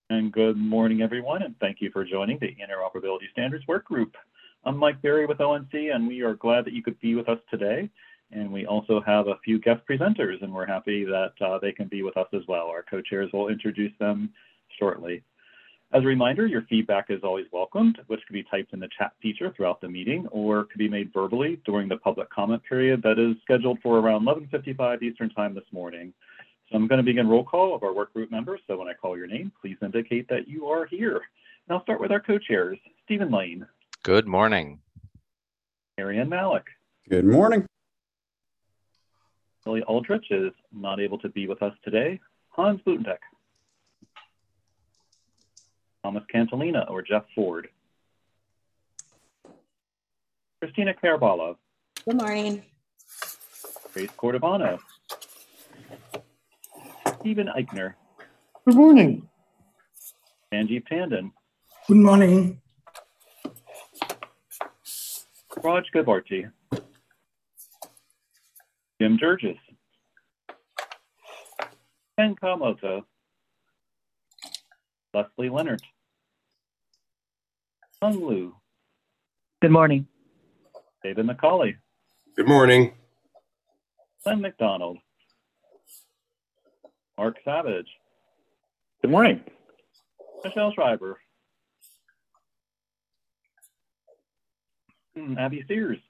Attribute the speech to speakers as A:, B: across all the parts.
A: And good morning, everyone, and thank you for joining the Interoperability Standards Work Group. I'm Mike Berry with ONC, and we are glad that you could be with us today. And we also have a few guest presenters, and we're happy that they can be with us as well. Our co-chairs will introduce them shortly. As a reminder, your feedback is always welcomed, which can be typed in the chat feature throughout the meeting, or can be made verbally during the public comment period that is scheduled for around 11:55 Eastern Time this morning. So I'm going to begin roll call of our work group members. So when I call your name, please indicate that you are here. And I'll start with our co-chairs, Stephen Lane.
B: Good morning.
A: Ariane Malik.
C: Good morning.
A: Lily Aldrich is not able to be with us today. Hans Butenbeck. Thomas Cantalina or Jeff Ford. Christina Carabala.
D: Good morning.
A: Grace Cordovano. Stephen Eichner.
E: Good morning.
A: Sanjeev Tandon.
E: Good morning.
A: Raj Gabarty. Jim Jurgis. Ken Kamoto. Leslie Leonard. Hung Lu.
F: Good morning.
A: David McCauley.
G: Good morning.
A: Glenn McDonald. Mark Savage.
H: Good morning.
A: Michelle Schreiber. Abby Sears.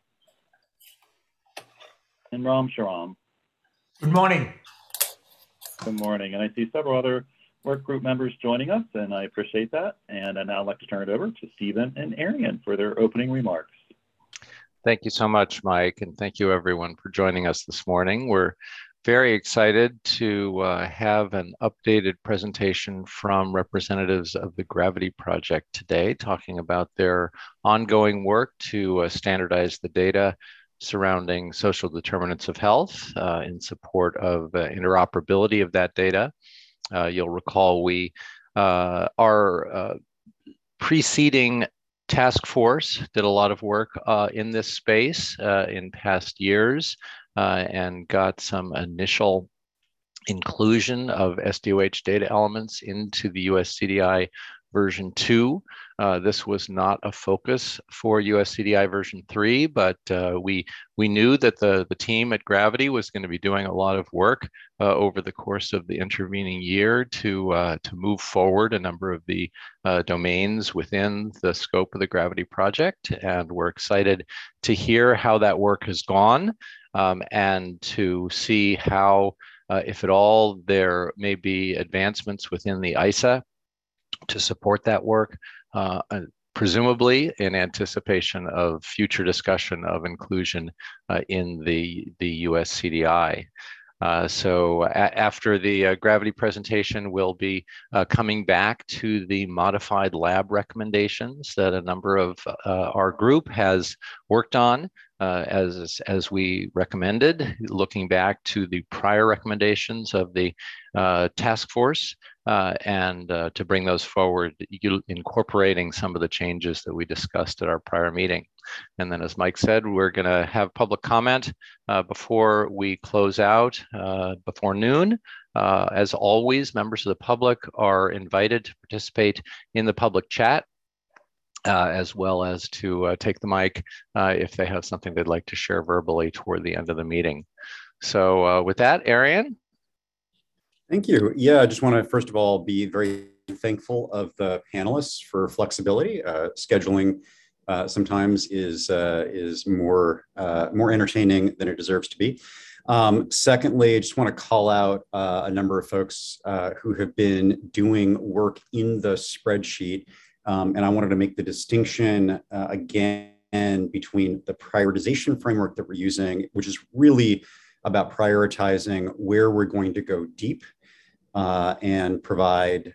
A: And Ram Sharam.
I: Good morning.
A: Good morning. And I see several other work group members joining us, and I appreciate that. And I'd now like to turn it over to Stephen and Ariane for their opening remarks.
B: Thank you so much, Mike, and thank you everyone for joining us this morning. We're very excited to have an updated presentation from representatives of the Gravity Project today, talking about their ongoing work to standardize the data surrounding social determinants of health in support of interoperability of that data. You'll recall our preceding task force did a lot of work in this space in past years and got some initial inclusion of SDOH data elements into the US CDI version 2. This was not a focus for US CDI version 3, but we knew that the team at Gravity was going to be doing a lot of work over the course of the intervening year to move forward a number of the domains within the scope of the Gravity project. And we're excited to hear how that work has gone and to see how, if at all, there may be advancements within the ISA to support that work, presumably in anticipation of future discussion of inclusion in the US CDI. After the Gravity presentation, we'll be coming back to the modified lab recommendations that a number of our group has worked on as we recommended, looking back to the prior recommendations of the task force and to bring those forward, incorporating some of the changes that we discussed at our prior meeting. And then, as Mike said, we're going to have public comment before we close out before noon. As always, members of the public are invited to participate in the public chat, as well as to take the mic if they have something they'd like to share verbally toward the end of the meeting. So with that, Ariane?
C: Thank you. Yeah, I just want to, first of all, be very thankful of the panelists for flexibility. Scheduling sometimes is more entertaining than it deserves to be. Secondly, I just want to call out a number of folks who have been doing work in the spreadsheet. And I wanted to make the distinction again between the prioritization framework that we're using, which is really about prioritizing where we're going to go deep and provide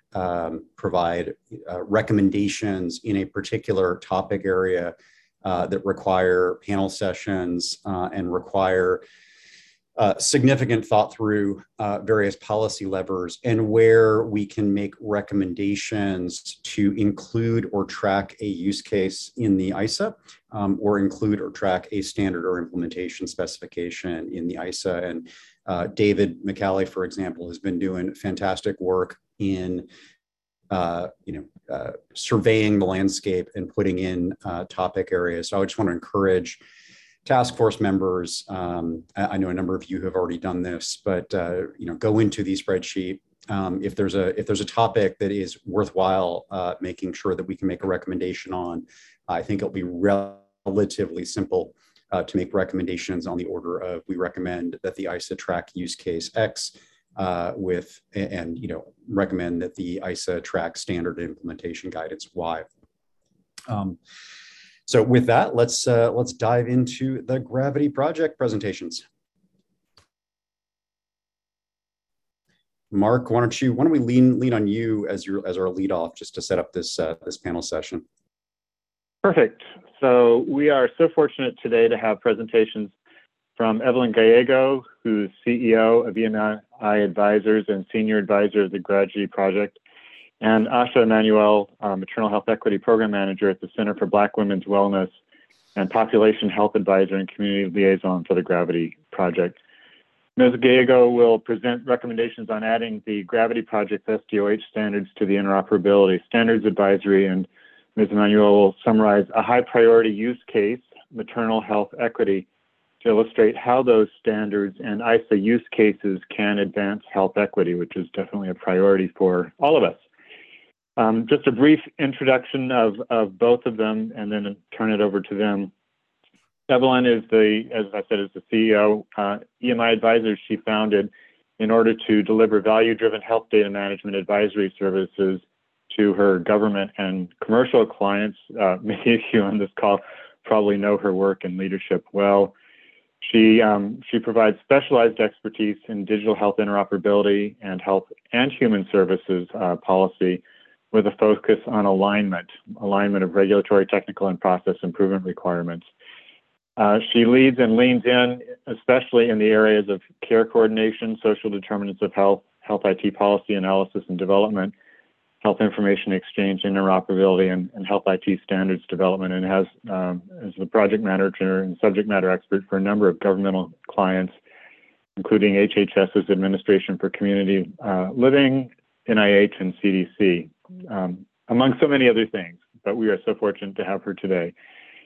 C: recommendations in a particular topic area that require panel sessions and require significant thought through various policy levers, and where we can make recommendations to include or track a use case in the ISA or include or track a standard or implementation specification in the ISA. And David McCauley, for example, has been doing fantastic work in surveying the landscape and putting in topic areas. So I just want to encourage task force members. I know a number of you have already done this, but go into the spreadsheet. If there's a topic that is worthwhile making sure that we can make a recommendation on, I think it'll be relatively simple to make recommendations on the order of, we recommend that the ISA track use case X recommend that the ISA track standard implementation guidance Y. So with that, let's dive into the Gravity project presentations. Mark, why don't we lean on you as our lead off, just to set up this panel session.
H: Perfect. So we are so fortunate today to have presentations from Evelyn Gallego, who's CEO of EMI Advisors and Senior Advisor of the Gravity Project, and Asha Emanuel, Maternal Health Equity Program Manager at the Center for Black Women's Wellness and Population Health Advisor and Community Liaison for the Gravity Project. Ms. Gallego will present recommendations on adding the Gravity Project SDOH standards to the Interoperability Standards Advisory, and Ms. Emanuel will summarize a high priority use case, maternal health equity, to illustrate how those standards and ISA use cases can advance health equity, which is definitely a priority for all of us. Just a brief introduction of both of them, and then turn it over to them. Evelyn is as I said, is the CEO. EMI Advisors she founded in order to deliver value-driven health data management advisory services to her government and commercial clients. Many of you on this call probably know her work and leadership well. She provides specialized expertise in digital health interoperability and health and human services policy, with a focus on alignment of regulatory, technical, and process improvement requirements. She leads and leans in, especially in the areas of care coordination, social determinants of health, health IT policy analysis and development, health information exchange, interoperability, and health IT standards development, and has as the project manager and subject matter expert for a number of governmental clients, including HHS's Administration for Community Living, NIH, and CDC, among so many other things. But we are so fortunate to have her today.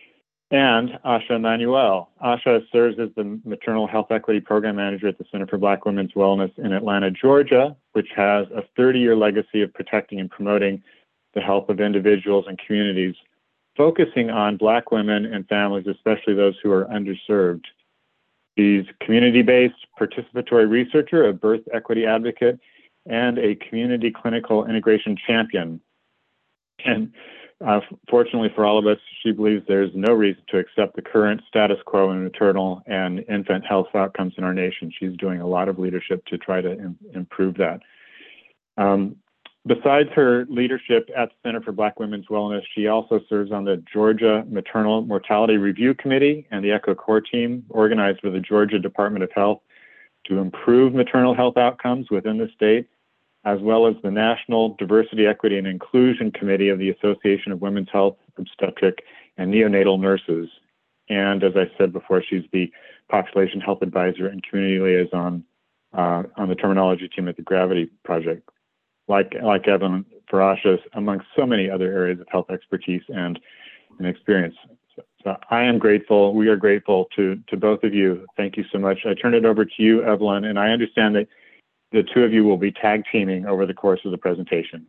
H: And Asha Emanuel. Asha serves as the Maternal Health Equity Program Manager at the Center for Black Women's Wellness in Atlanta, Georgia, which has a 30-year legacy of protecting and promoting the health of individuals and communities, focusing on Black women and families, especially those who are underserved. She's community-based participatory researcher, a birth equity advocate, and a community clinical integration champion. And fortunately for all of us, she believes there's no reason to accept the current status quo in maternal and infant health outcomes in our nation. She's doing a lot of leadership to try to improve that. Besides her leadership at the Center for Black Women's Wellness, she also serves on the Georgia Maternal Mortality Review Committee and the ECHO Core team, organized with the Georgia Department of Health to improve maternal health outcomes within the state, as well as the National Diversity, Equity, and Inclusion Committee of the Association of Women's Health, Obstetric, and Neonatal Nurses. And as I said before, she's the Population Health Advisor and Community Liaison on the terminology team at the Gravity Project. Like Evan Farashas, among so many other areas of health expertise and experience. So I am grateful, we are grateful to both of you. Thank you so much. I turn it over to you, Evelyn, and I understand that the two of you will be tag teaming over the course of the presentation.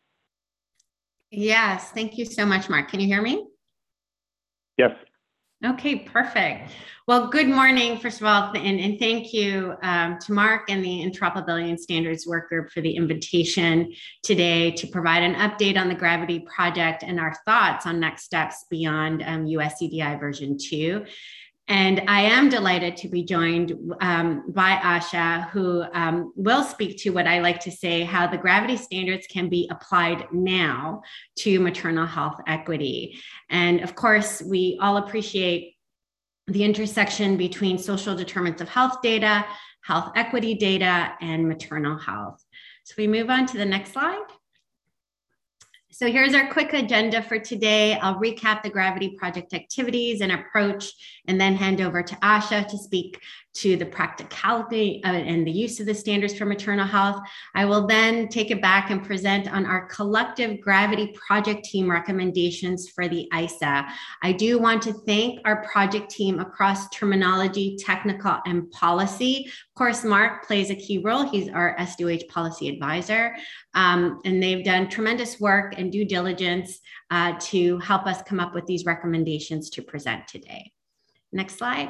D: Yes, thank you so much, Mark. Can you hear me?
H: Yes.
D: Okay, perfect. Well, good morning, first of all, and thank you to Mark and the Interoperability and Standards Work Group for the invitation today to provide an update on the Gravity Project and our thoughts on next steps beyond USCDI version 2. And I am delighted to be joined by Asha, who will speak to what I like to say, how the Gravity standards can be applied now to maternal health equity. And of course, we all appreciate the intersection between social determinants of health data, health equity data, and maternal health. So we move on to the next slide. So here's our quick agenda for today. I'll recap the Gravity Project activities and approach, and then hand over to Asha to speak to the practicality and the use of the standards for maternal health. I will then take it back and present on our collective Gravity project team recommendations for the ISA. I do want to thank our project team across terminology, technical, and policy. Of course, Mark plays a key role. He's our SDOH policy advisor, and they've done tremendous work and due diligence to help us come up with these recommendations to present today. Next slide.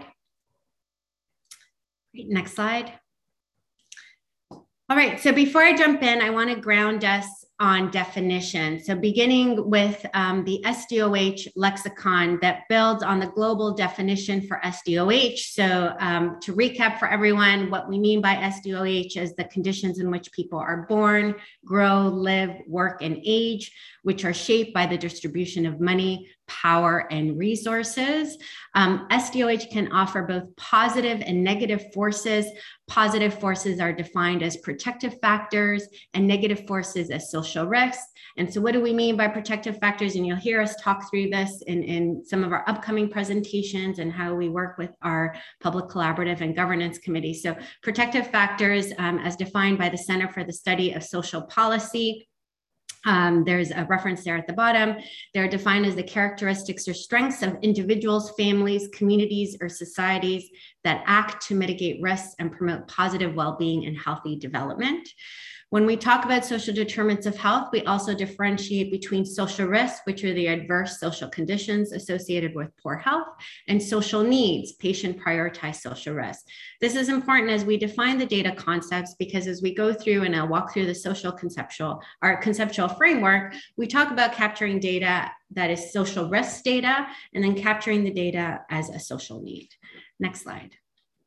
D: Next slide. All right, so before I jump in, I want to ground us on definition. So beginning with the SDOH lexicon that builds on the global definition for SDOH. So to recap for everyone, what we mean by SDOH is the conditions in which people are born, grow, live, work, and age, which are shaped by the distribution of money, power, and resources. SDOH can offer both positive and negative forces. Positive forces are defined as protective factors and negative forces as social risks. And so what do we mean by protective factors? And you'll hear us talk through this in some of our upcoming presentations and how we work with our public collaborative and governance committee. So protective factors as defined by the Center for the Study of Social Policy. There's a reference there at the bottom. They're defined as the characteristics or strengths of individuals, families, communities, or societies that act to mitigate risks and promote positive well-being and healthy development. When we talk about social determinants of health, we also differentiate between social risks, which are the adverse social conditions associated with poor health, and social needs, patient prioritized social risks. This is important as we define the data concepts, because as we go through, and I'll walk through the conceptual framework, we talk about capturing data that is social risk data, and then capturing the data as a social need. Next slide.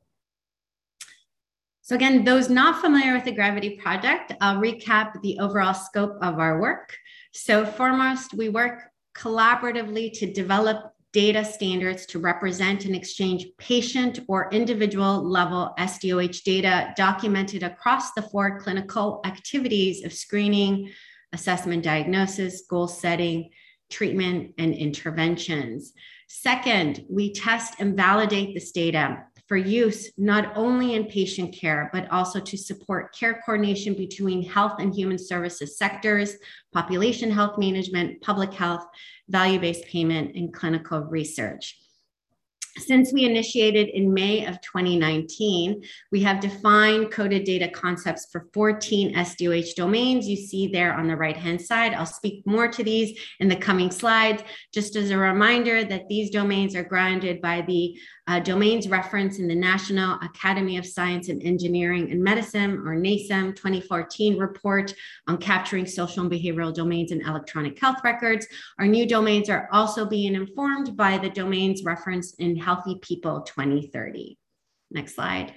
D: So again, those not familiar with the Gravity Project, I'll recap the overall scope of our work. So foremost, we work collaboratively to develop data standards to represent and exchange patient or individual level SDOH data documented across the 4 clinical activities of screening, assessment, diagnosis, goal setting, treatment, and interventions. Second, we test and validate this data for use not only in patient care, but also to support care coordination between health and human services sectors, population health management, public health, value-based payment, and clinical research. Since we initiated in May of 2019, we have defined coded data concepts for 14 SDOH domains. You see there on the right-hand side. I'll speak more to these in the coming slides. Just as a reminder that these domains are grounded by the domains reference in the National Academy of Science and Engineering and Medicine, or NASEM 2014 report on capturing social and behavioral domains in electronic health records. Our new domains are also being informed by the domains referenced in Healthy People 2030. Next slide.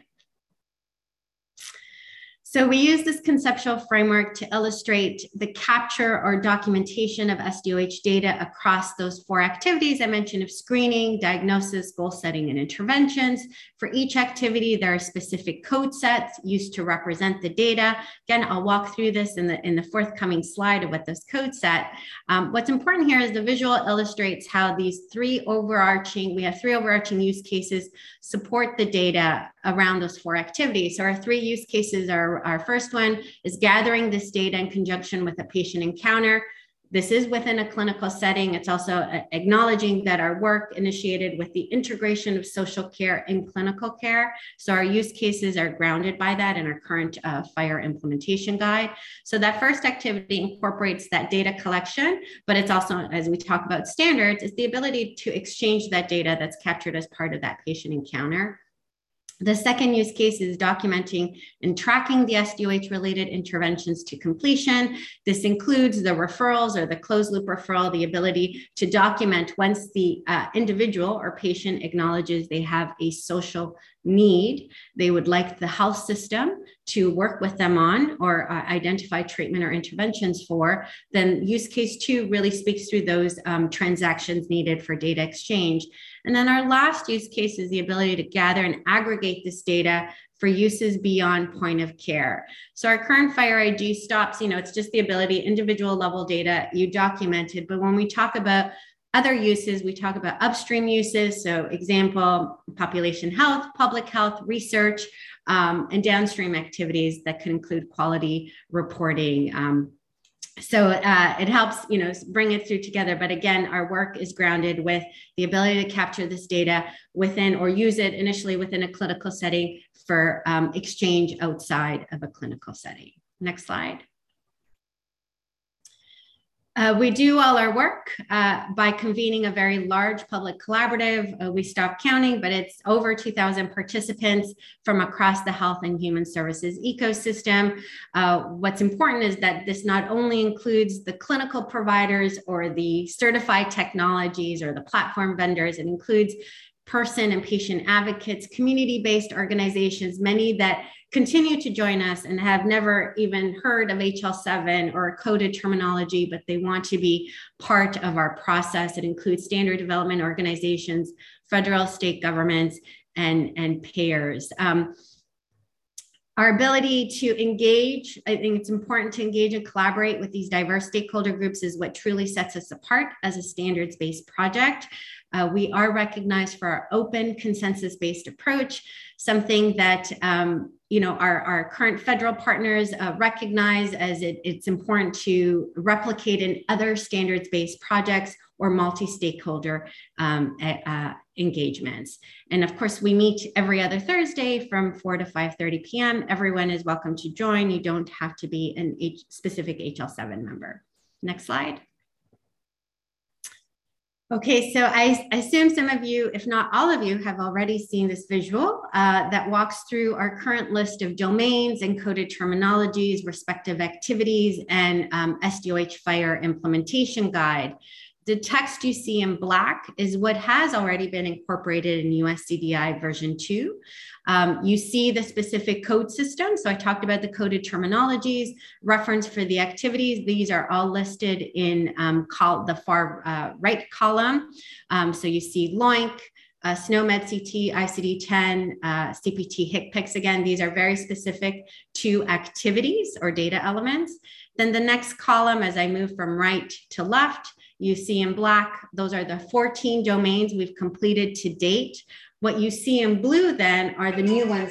D: So we use this conceptual framework to illustrate the capture or documentation of SDOH data across those 4 activities I mentioned of screening, diagnosis, goal setting, and interventions. For each activity, there are specific code sets used to represent the data. Again, I'll walk through this in the forthcoming slide of what those code set. What's important here is the visual illustrates how these we have 3 overarching use cases support the data around those 4 activities. So our 3 use cases are, our first one is gathering this data in conjunction with a patient encounter. This is within a clinical setting. It's also acknowledging that our work initiated with the integration of social care in clinical care. So our use cases are grounded by that in our current FHIR implementation guide. So that first activity incorporates that data collection, but it's also, as we talk about standards, it's the ability to exchange that data that's captured as part of that patient encounter. The second use case is documenting and tracking the SDOH related interventions to completion. This includes the referrals or the closed loop referral, the ability to document once the individual or patient acknowledges they have a social need, they would like the health system to work with them on or identify treatment or interventions for. Then use case 2 really speaks through those transactions needed for data exchange. And then our last use case is the ability to gather and aggregate this data for uses beyond point of care. So our current FHIR IG stops, it's just the ability, individual level data you documented. But when we talk about other uses, we talk about upstream uses. So example, population health, public health, research, and downstream activities that can include quality reporting. So it helps, bring it through together. But again, our work is grounded with the ability to capture this data within or use it initially within a clinical setting for exchange outside of a clinical setting. Next slide. We do all our work by convening a very large public collaborative. We stopped counting, but it's over 2,000 participants from across the health and human services ecosystem. What's important is that this not only includes the clinical providers or the certified technologies or the platform vendors, it includes person and patient advocates, community-based organizations, many that continue to join us and have never even heard of HL7 or coded terminology, but they want to be part of our process. It includes standard development organizations, federal, state governments, and payers. Our ability to engage, I think it's important to engage and collaborate with these diverse stakeholder groups is what truly sets us apart as a standards-based project. We are recognized for our open consensus-based approach, something that our current federal partners recognize as it's important to replicate in other standards-based projects or multi-stakeholder engagements. And of course, we meet every other Thursday from 4 to 5:30 p.m. Everyone is welcome to join. You don't have to be a specific HL7 member. Next slide. Okay, so I assume some of you, if not all of you, have already seen this visual that walks through our current list of domains, encoded terminologies, respective activities, and SDOH FHIR implementation guide. The text you see in black is what has already been incorporated in US CDI version 2. You see the specific code system. So I talked about the coded terminologies, reference for the activities. These are all listed in the far right column. So you see LOINC, SNOMED CT, ICD-10, CPT HCPCS. Again, these are very specific to activities or data elements. Then the next column, as I move from right to left, you see in black, those are the 14 domains we've completed to date. What you see in blue then are the new ones,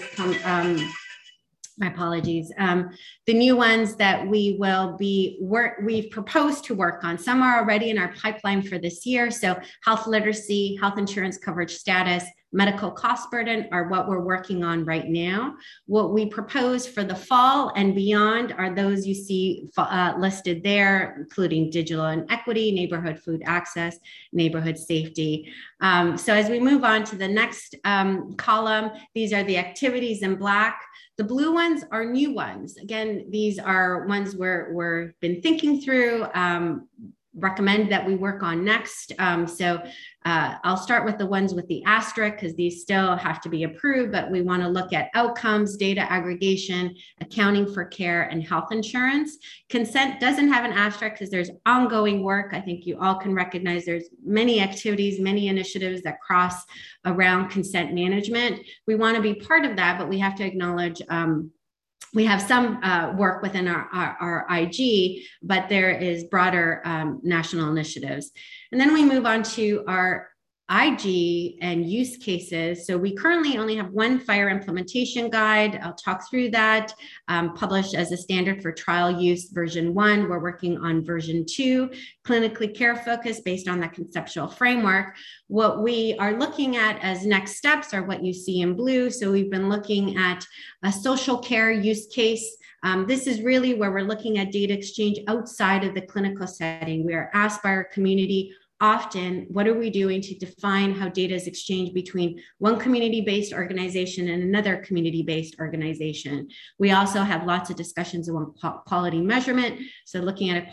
D: my apologies, the new ones that we've proposed to work on. Some are already in our pipeline for this year. So health literacy, health insurance coverage status, medical cost burden are what we're working on right now. What we propose for the fall and beyond are those you see listed there, including digital inequity, neighborhood food access, neighborhood safety. So as we move on to the next column, these are the activities in black. The blue ones are new ones. Again, these are ones we've been thinking through, recommend that we work on next. I'll start with the ones with the asterisk because these still have to be approved, but we want to look at outcomes, data aggregation, accounting for care, and health insurance. Consent doesn't have an asterisk because there's ongoing work. I think you all can recognize there's many activities, many initiatives that cross around consent management. We want to be part of that, but we have to acknowledge we have some work within our IG, but there is broader national initiatives. And then we move on to our IG and use cases. So we currently only have one FHIR implementation guide. I'll talk through that, published as a standard for trial use version 1. We're working on version 2, clinically care focused based on that conceptual framework. What we are looking at as next steps are what you see in blue. So we've been looking at a social care use case. This is really where we're looking at data exchange outside of the clinical setting. We are asked by our community often, what are we doing to define how data is exchanged between one community-based organization and another community-based organization? We also have lots of discussions on quality measurement. So looking at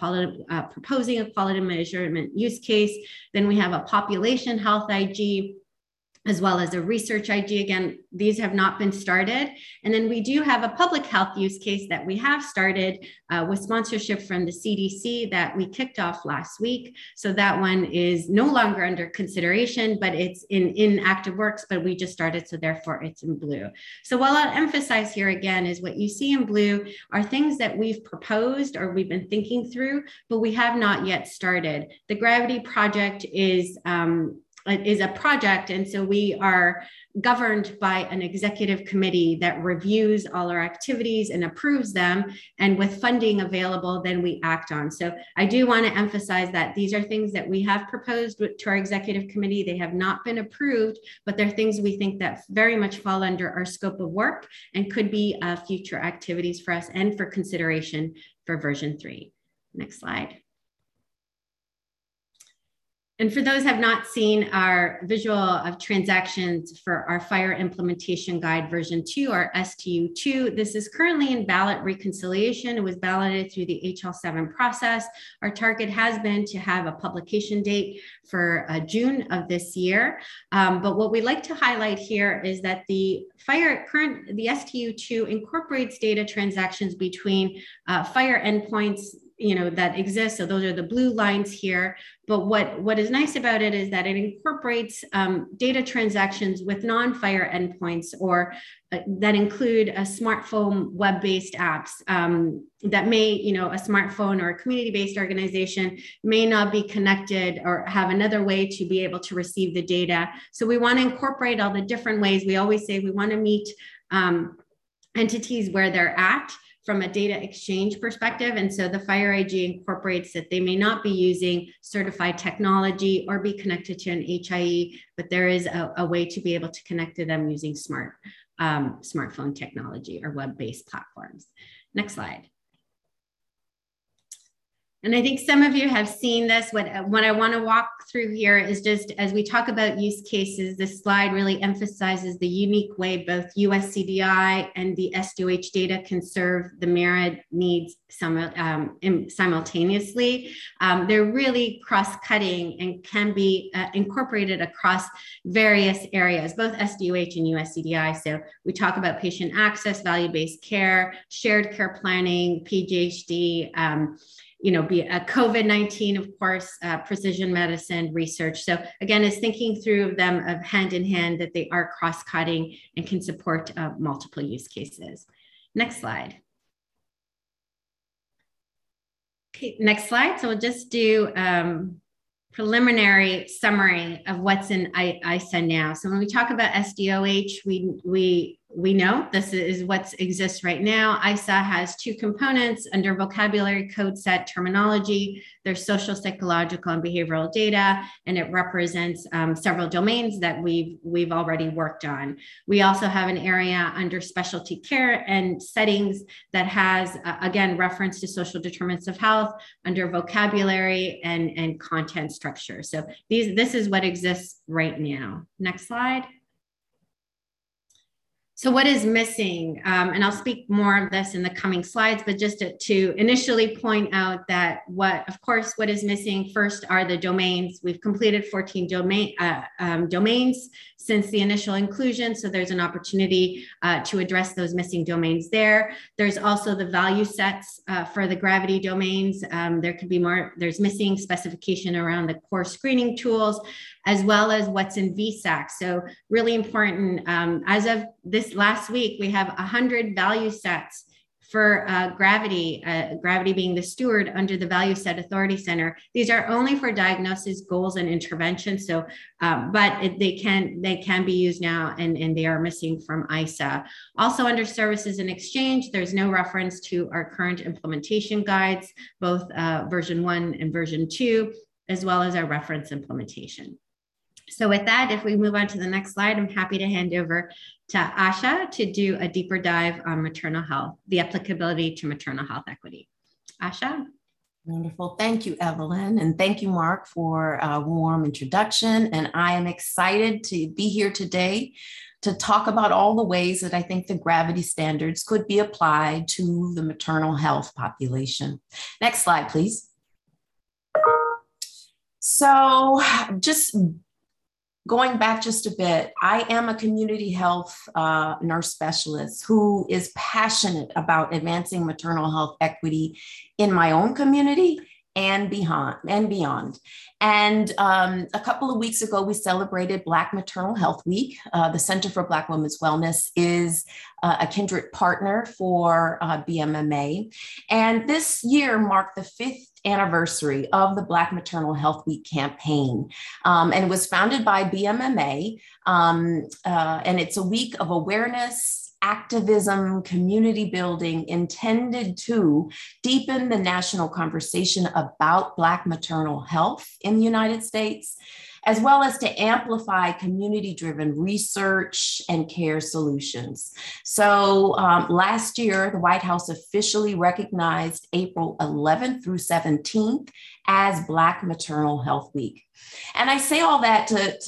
D: proposing a quality measurement use case. Then we have a population health IG. as well as a research IG. Again, these have not been started. And then we do have a public health use case that we have started with sponsorship from the CDC that we kicked off last week. So that one is no longer under consideration, but it's in active works, but we just started, so therefore it's in blue. So what I'll emphasize here again is what you see in blue are things that we've proposed or we've been thinking through, but we have not yet started. The Gravity Project is a project, and so we are governed by an executive committee that reviews all our activities and approves them, and with funding available, then we act on. So I do want to emphasize that these are things that we have proposed to our executive committee. They have not been approved, but they're things we think that very much fall under our scope of work and could be future activities for us and for consideration for version 3. Next slide. And for those who have not seen our visual of transactions for our Fire Implementation Guide version 2, or STU2, this is currently in ballot reconciliation. It was balloted through the HL7 process. Our target has been to have a publication date for June of this year. But what we like to highlight here is that the STU2 incorporates data transactions between fire endpoints that exist. So those are the blue lines here. But what is nice about it is that it incorporates data transactions with non-fire endpoints, or that include a smartphone web-based apps that may, a smartphone or a community-based organization may not be connected or have another way to be able to receive the data. So we want to incorporate all the different ways. We always say we want to meet entities where they're at from a data exchange perspective. And so the Fire IG incorporates that they may not be using certified technology or be connected to an HIE, but there is a way to be able to connect to them using smartphone technology or web-based platforms. Next slide. And I think some of you have seen this. What I want to walk through here is just as we talk about use cases, this slide really emphasizes the unique way both USCDI and the SDOH data can serve the myriad needs simultaneously. They're really cross-cutting and can be incorporated across various areas, both SDOH and USCDI. So we talk about patient access, value-based care, shared care planning, PGHD, be a COVID-19, of course, precision medicine research. So again, it's thinking through them of hand in hand, that they are cross-cutting and can support multiple use cases. Next slide. Okay, next slide. So we'll just do preliminary summary of what's in ISA now. So when we talk about SDOH, we know this is what exists right now. ISA has two components under vocabulary code set terminology. There's social, psychological, and behavioral data, and it represents several domains that we've already worked on. We also have an area under specialty care and settings that has, again, reference to social determinants of health under vocabulary and content structure. So this is what exists right now. Next slide. So what is missing? And I'll speak more of this in the coming slides, but just to initially point out that what is missing first are the domains. We've completed 14 domains since the initial inclusion. So there's an opportunity to address those missing domains there. There's also the value sets for the Gravity domains. There could be more, there's missing specification around the core screening tools, as well as what's in VSAC. So really important, as of this last week, we have 100 value sets for Gravity, Gravity being the steward under the Value Set Authority Center. These are only for diagnosis, goals, and intervention. So, they can be used now, and they are missing from ISA. Also under services and exchange, there's no reference to our current implementation guides, both version 1 and version 2, as well as our reference implementation. So with that, if we move on to the next slide, I'm happy to hand over to Asha to do a deeper dive on maternal health, the applicability to maternal health equity. Asha?
G: Wonderful. Thank you, Evelyn. And thank you, Mark, for a warm introduction. And I am excited to be here today to talk about all the ways that I think the Gravity standards could be applied to the maternal health population. Next slide, please. So just going back just a bit, I am a community health nurse specialist who is passionate about advancing maternal health equity in my own community and beyond. And a couple of weeks ago, we celebrated Black Maternal Health Week. The Center for Black Women's Wellness is a kindred partner for BMMA. And this year marked the 5th anniversary of the Black Maternal Health Week campaign. And it was founded by BMMA. And it's a week of awareness, activism, community building intended to deepen the national conversation about Black maternal health in the United States, as well as to amplify community-driven research and care solutions. So last year, the White House officially recognized April 11th through 17th as Black Maternal Health Week. And I say all that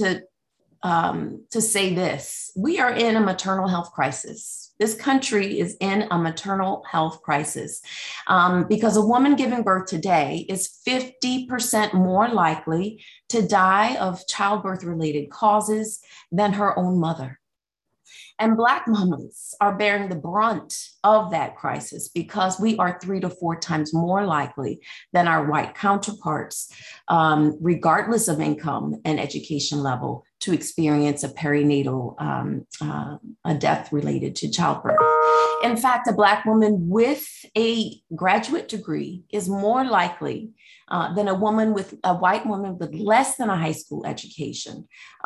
G: to say this: we are in a maternal health crisis. This country is in a maternal health crisis because a woman giving birth today is 50% more likely to die of childbirth-related causes than her own mother. And Black mamas are bearing the brunt of that crisis because we are 3 to 4 times more likely than our white counterparts, regardless of income and education level, to experience a perinatal a death related to childbirth. In fact, a Black woman with a graduate degree is more likely than a white woman with less than a high school education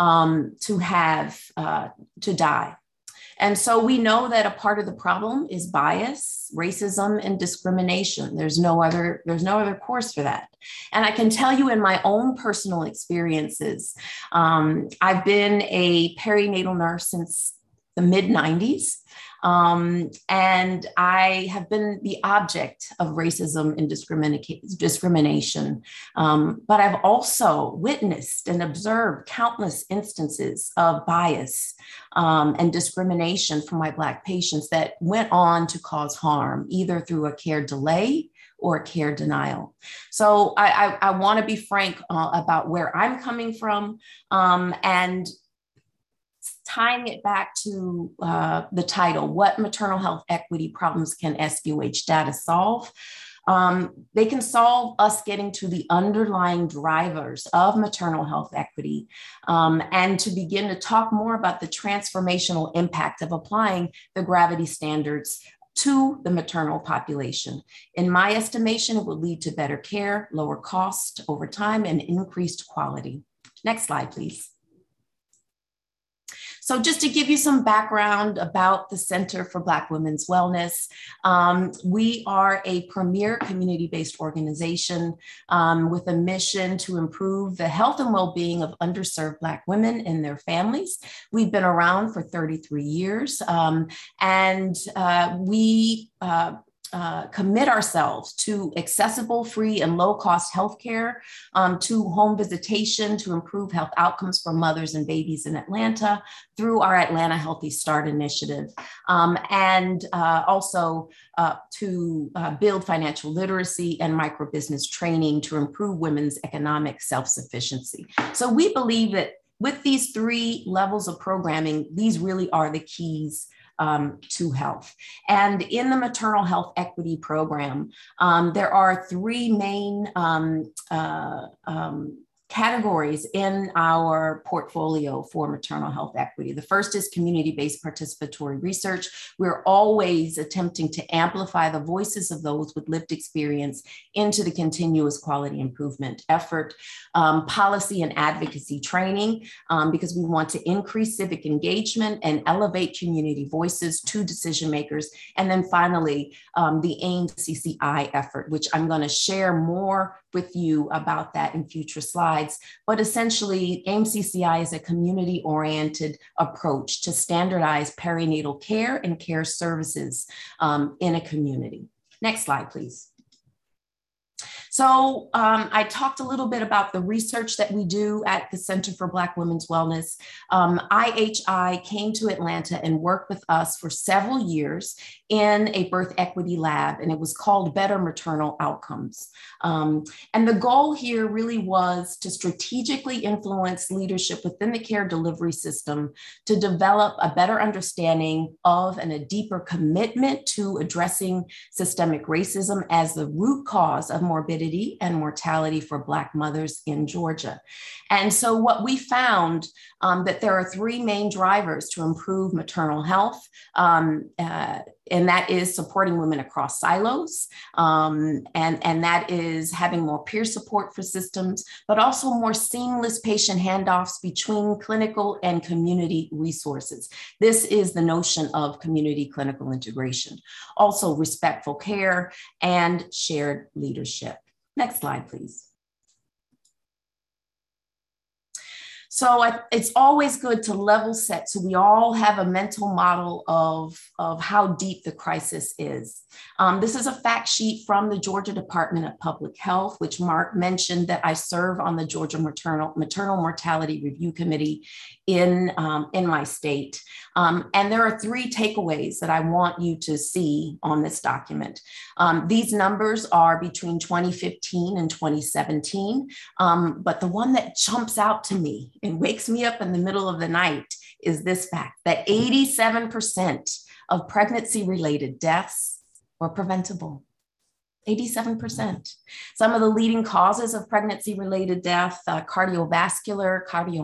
G: to die. And so we know that a part of the problem is bias, racism, and discrimination. There's no other course for that. And I can tell you in my own personal experiences, I've been a perinatal nurse since the mid-90s. And I have been the object of racism and discrimination. But I've also witnessed and observed countless instances of bias and discrimination from my Black patients that went on to cause harm, either through a care delay or care denial. So I want to be frank about where I'm coming from, and tying it back to the title, what maternal health equity problems can SDOH data solve? They can solve us getting to the underlying drivers of maternal health equity, and to begin to talk more about the transformational impact of applying the gravity standards to the maternal population. In my estimation, it will lead to better care, lower cost over time, and increased quality. Next slide, please. So just to give you some background about the Center for Black Women's Wellness, we are a premier community-based organization with a mission to improve the health and well-being of underserved Black women and their families. We've been around for 33 years, and we commit ourselves to accessible, free, and low-cost healthcare, to home visitation to improve health outcomes for mothers and babies in Atlanta through our Atlanta Healthy Start initiative, and also to build financial literacy and microbusiness training to improve women's economic self-sufficiency. So we believe that with these 3 levels of programming, these really are the keys to health. And in the maternal health equity program, there are 3 main categories in our portfolio for maternal health equity. The first is community-based participatory research. We're always attempting to amplify the voices of those with lived experience into the continuous quality improvement effort. Policy and advocacy training, because we want to increase civic engagement and elevate community voices to decision makers. And then finally, the AIM CCI effort, which I'm going to share more with you about that in future slides. But essentially, AIM CCI is a community-oriented approach to standardize perinatal care and care services in a community. Next slide, please. So I talked a little bit about the research that we do at the Center for Black Women's Wellness. IHI came to Atlanta and worked with us for several years in a birth equity lab, and it was called Better Maternal Outcomes. And the goal here really was to strategically influence leadership within the care delivery system to develop a better understanding of and a deeper commitment to addressing systemic racism as the root cause of morbidity and mortality for Black mothers in Georgia. And so what we found that there are three main drivers to improve maternal health, and that is supporting women across silos, and that is having more peer support for systems, but also more seamless patient handoffs between clinical and community resources. This is the notion of community clinical integration. Also respectful care and shared leadership. Next slide, please. So it's always good to level set so we all have a mental model of how deep the crisis is. This is a fact sheet from the Georgia Department of Public Health, which Mark mentioned that I serve on the Georgia Maternal Mortality Review Committee in my state. And there are three takeaways that I want you to see on this document. These numbers are between 2015 and 2017, but the one that jumps out to me and wakes me up in the middle of the night is this fact that 87% of pregnancy-related deaths were preventable. 87%. Some of the leading causes of pregnancy-related death, cardiovascular,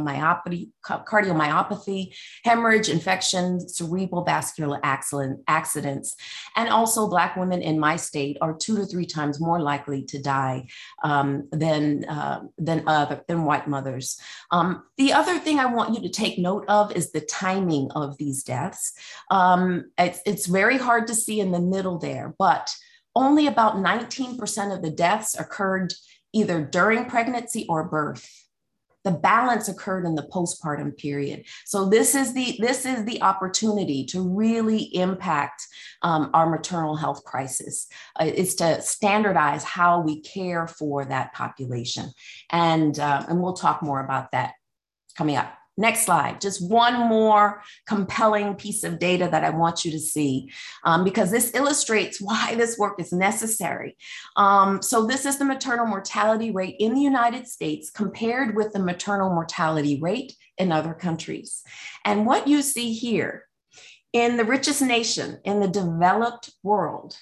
G: cardiomyopathy, hemorrhage, infection, cerebral vascular accidents, and also Black women in my state are 2 to 3 times more likely to die than white mothers. The other thing I want you to take note of is the timing of these deaths. It's very hard to see in the middle there, but only about 19% of the deaths occurred either during pregnancy or birth. The balance occurred in the postpartum period. So this is the opportunity to really impact our maternal health crisis. It's to standardize how we care for that population. And we'll talk more about that coming up. Next slide, just one more compelling piece of data that I want you to see, because this illustrates why this work is necessary. So this is the maternal mortality rate in the United States compared with the maternal mortality rate in other countries. And what you see here in the richest nation, in the developed world,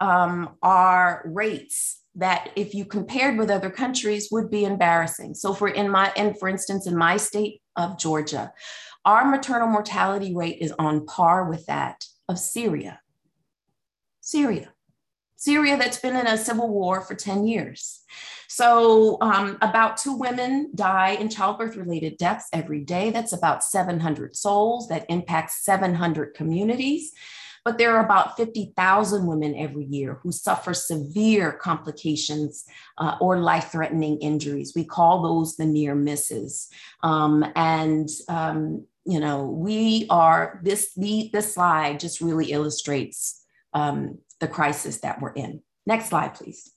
G: are rates that if you compared with other countries would be embarrassing. So for instance, in my state of Georgia, our maternal mortality rate is on par with that of Syria. Syria that's been in a civil war for 10 years. So about 2 women die in childbirth-related deaths every day. That's about 700 souls. That impacts 700 communities. But there are about 50,000 women every year who suffer severe complications or life-threatening injuries. We call those the near misses. This slide just really illustrates the crisis that we're in. Next slide, please.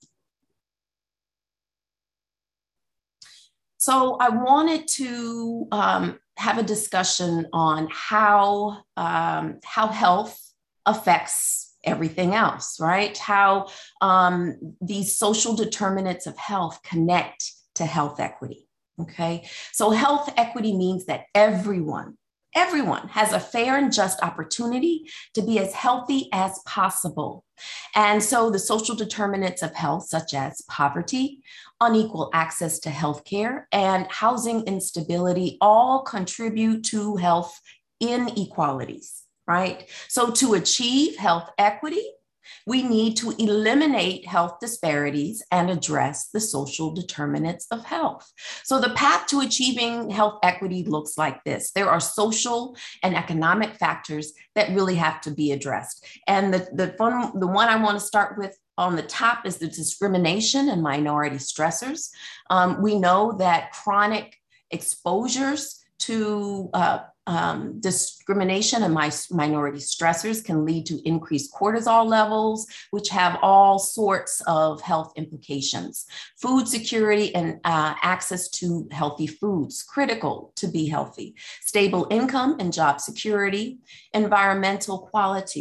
G: So I wanted to have a discussion on how health affects everything else, right? How these social determinants of health connect to health equity, okay? So health equity means that everyone has a fair and just opportunity to be as healthy as possible. And so the social determinants of health, such as poverty, unequal access to healthcare, and housing instability, all contribute to health inequalities. Right? So to achieve health equity, we need to eliminate health disparities and address the social determinants of health. So the path to achieving health equity looks like this. There are social and economic factors that really have to be addressed. And the one I want to start with on the top is the discrimination and minority stressors. We know that chronic exposures to discrimination and minority stressors can lead to increased cortisol levels, which have all sorts of health implications. Food security and access to healthy foods, critical to be healthy. Stable income and job security, environmental quality,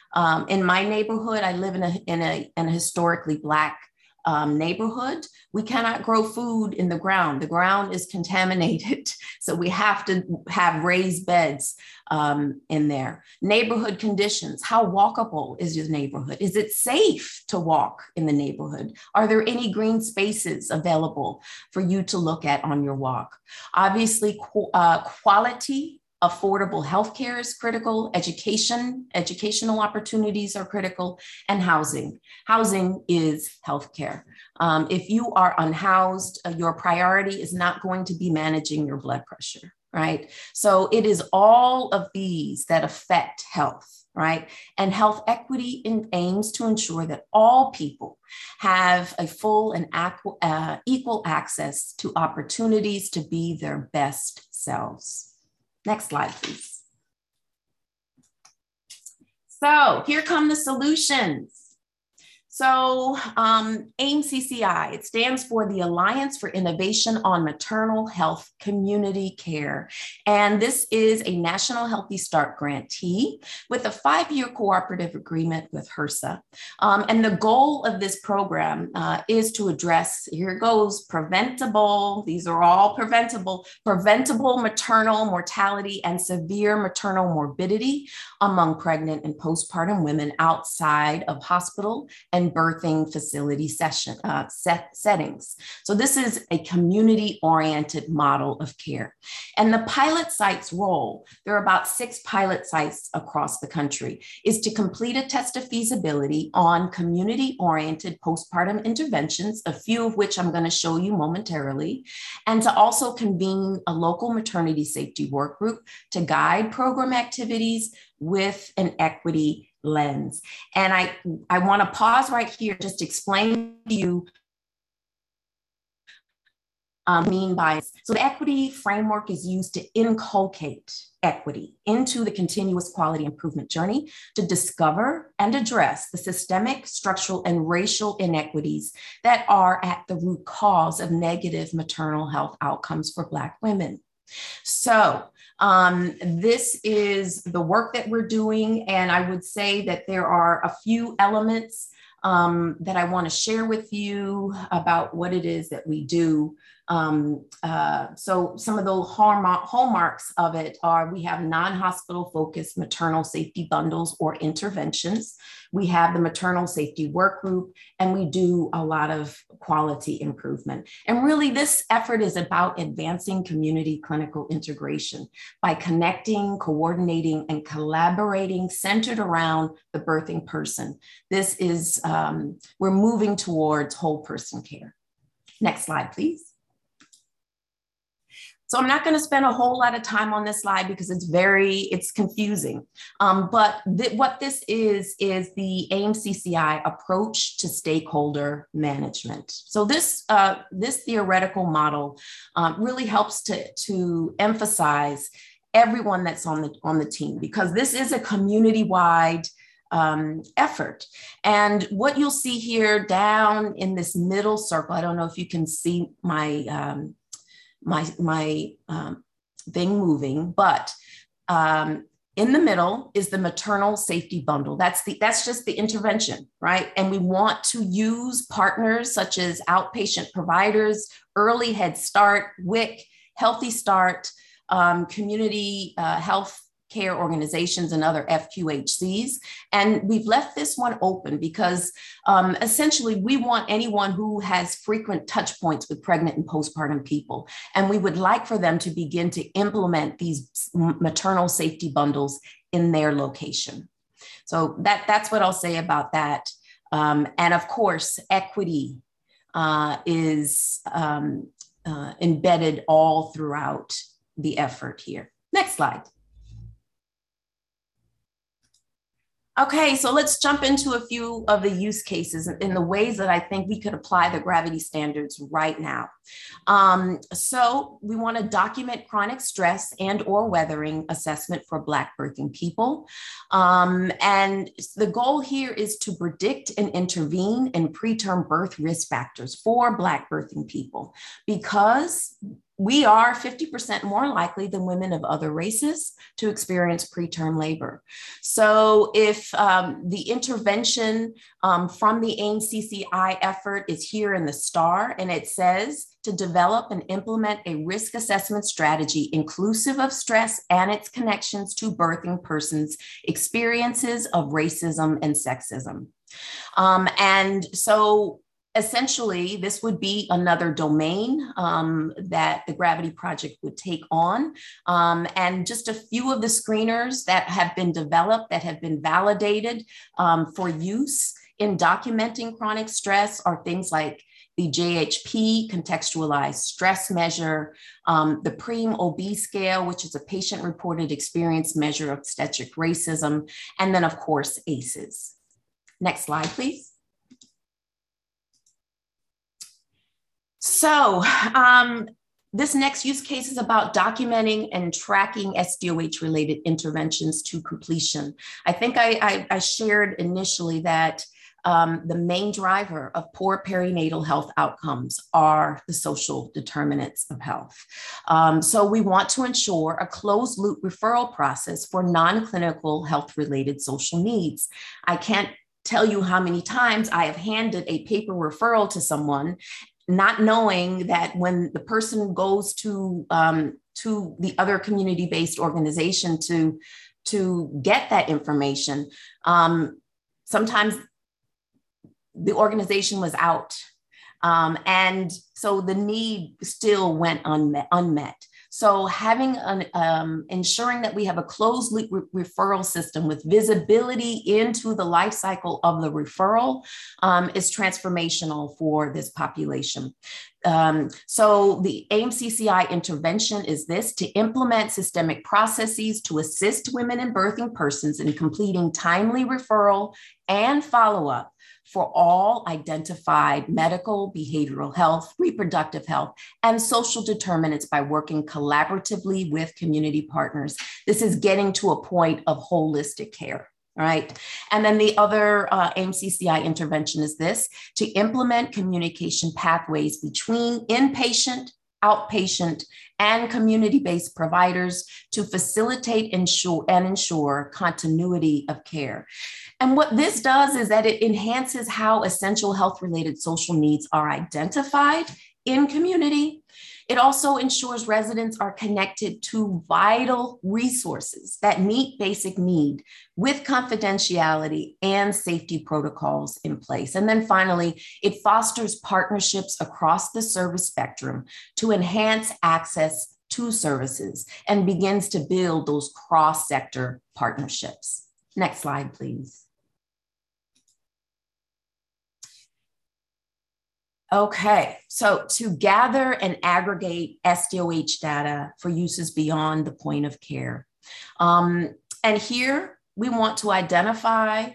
G: In my neighborhood, I live in a historically Black neighborhood. We cannot grow food in the ground. The ground is contaminated. So we have to have raised beds in there. Neighborhood conditions. How walkable is your neighborhood? Is it safe to walk in the neighborhood? Are there any green spaces available for you to look at on your walk? Obviously, quality, affordable healthcare is critical. Educational opportunities are critical, and housing. Housing is healthcare. If you are unhoused, your priority is not going to be managing your blood pressure, right? So it is all of these that affect health, right? And health equity aims to ensure that all people have a full and equal access to opportunities to be their best selves. Next slide, please. So here come the solutions. So AIM-CCI, it stands for the Alliance for Innovation on Maternal Health Community Care. And this is a National Healthy Start grantee with a 5-year cooperative agreement with HRSA. And the goal of this program is to address, here it goes, preventable, these are all preventable maternal mortality and severe maternal morbidity among pregnant and postpartum women outside of hospital and birthing facility settings. So this is a community-oriented model of care. And the pilot site's role, there are about 6 pilot sites across the country, is to complete a test of feasibility on community-oriented postpartum interventions, a few of which I'm going to show you momentarily, and to also convene a local maternity safety work group to guide program activities with an equity lens. And I want to pause right here just to explain to you mean by. So the equity framework is used to inculcate equity into the continuous quality improvement journey to discover and address the systemic, structural, and racial inequities that are at the root cause of negative maternal health outcomes for Black women. So this is the work that we're doing, and I would say that there are a few elements that I want to share with you about what it is that we do. So some of the hallmarks of it are we have non-hospital focused maternal safety bundles or interventions. We have the maternal safety work group, and we do a lot of quality improvement. And really this effort is about advancing community clinical integration by connecting, coordinating, and collaborating centered around the birthing person. This is, we're moving towards whole person care. Next slide, please. So I'm not going to spend a whole lot of time on this slide because it's confusing. But what this is the AIM-CCI approach to stakeholder management. So this theoretical model really helps to emphasize everyone that's on the team, because this is a community-wide effort. And what you'll see here down in this middle circle, I don't know if you can see my thing moving, but in the middle is the maternal safety bundle. That's just the intervention, right? And we want to use partners such as outpatient providers, Early Head Start, WIC, Healthy Start, community health care organizations and other FQHCs. And we've left this one open because essentially we want anyone who has frequent touch points with pregnant and postpartum people. And we would like for them to begin to implement these maternal safety bundles in their location. So that's what I'll say about that. And of course, equity is embedded all throughout the effort here. Next slide. Okay, so let's jump into a few of the use cases in the ways that I think we could apply the gravity standards right now. So we want to document chronic stress and or weathering assessment for Black birthing people. And the goal here is to predict and intervene in preterm birth risk factors for Black birthing people, because we are 50% more likely than women of other races to experience preterm labor. So if the intervention from the AIM-CCI effort is here in the STAR, and it says to develop and implement a risk assessment strategy inclusive of stress and its connections to birthing persons' experiences of racism and sexism. And so essentially, this would be another domain that the Gravity Project would take on. And just a few of the screeners that have been developed, that have been validated for use in documenting chronic stress are things like the JHP, contextualized stress measure, the PREAM-OB scale, which is a patient-reported experience measure of obstetric racism, and then, of course, ACEs. Next slide, please. So this next use case is about documenting and tracking SDOH-related interventions to completion. I think I shared initially that the main driver of poor perinatal health outcomes are the social determinants of health. So we want to ensure a closed loop referral process for non-clinical health-related social needs. I can't tell you how many times I have handed a paper referral to someone not knowing that when the person goes to the other community-based organization to get that information, sometimes the organization was out. And so the need still went unmet. So having ensuring that we have a closed loop referral system with visibility into the life cycle of the referral is transformational for this population. So the AIM-CCI intervention is this: to implement systemic processes to assist women and birthing persons in completing timely referral and follow-up for all identified medical, behavioral health, reproductive health, and social determinants by working collaboratively with community partners. This is getting to a point of holistic care, right? And then the other AIM-CCI intervention is this: to implement communication pathways between inpatient, outpatient, and community-based providers to facilitate and ensure continuity of care. And what this does is that it enhances how essential health-related social needs are identified in community. It also ensures residents are connected to vital resources that meet basic need with confidentiality and safety protocols in place. And then finally, it fosters partnerships across the service spectrum to enhance access to services and begins to build those cross-sector partnerships. Next slide, please. Okay, so to gather and aggregate SDOH data for uses beyond the point of care. And here we want to identify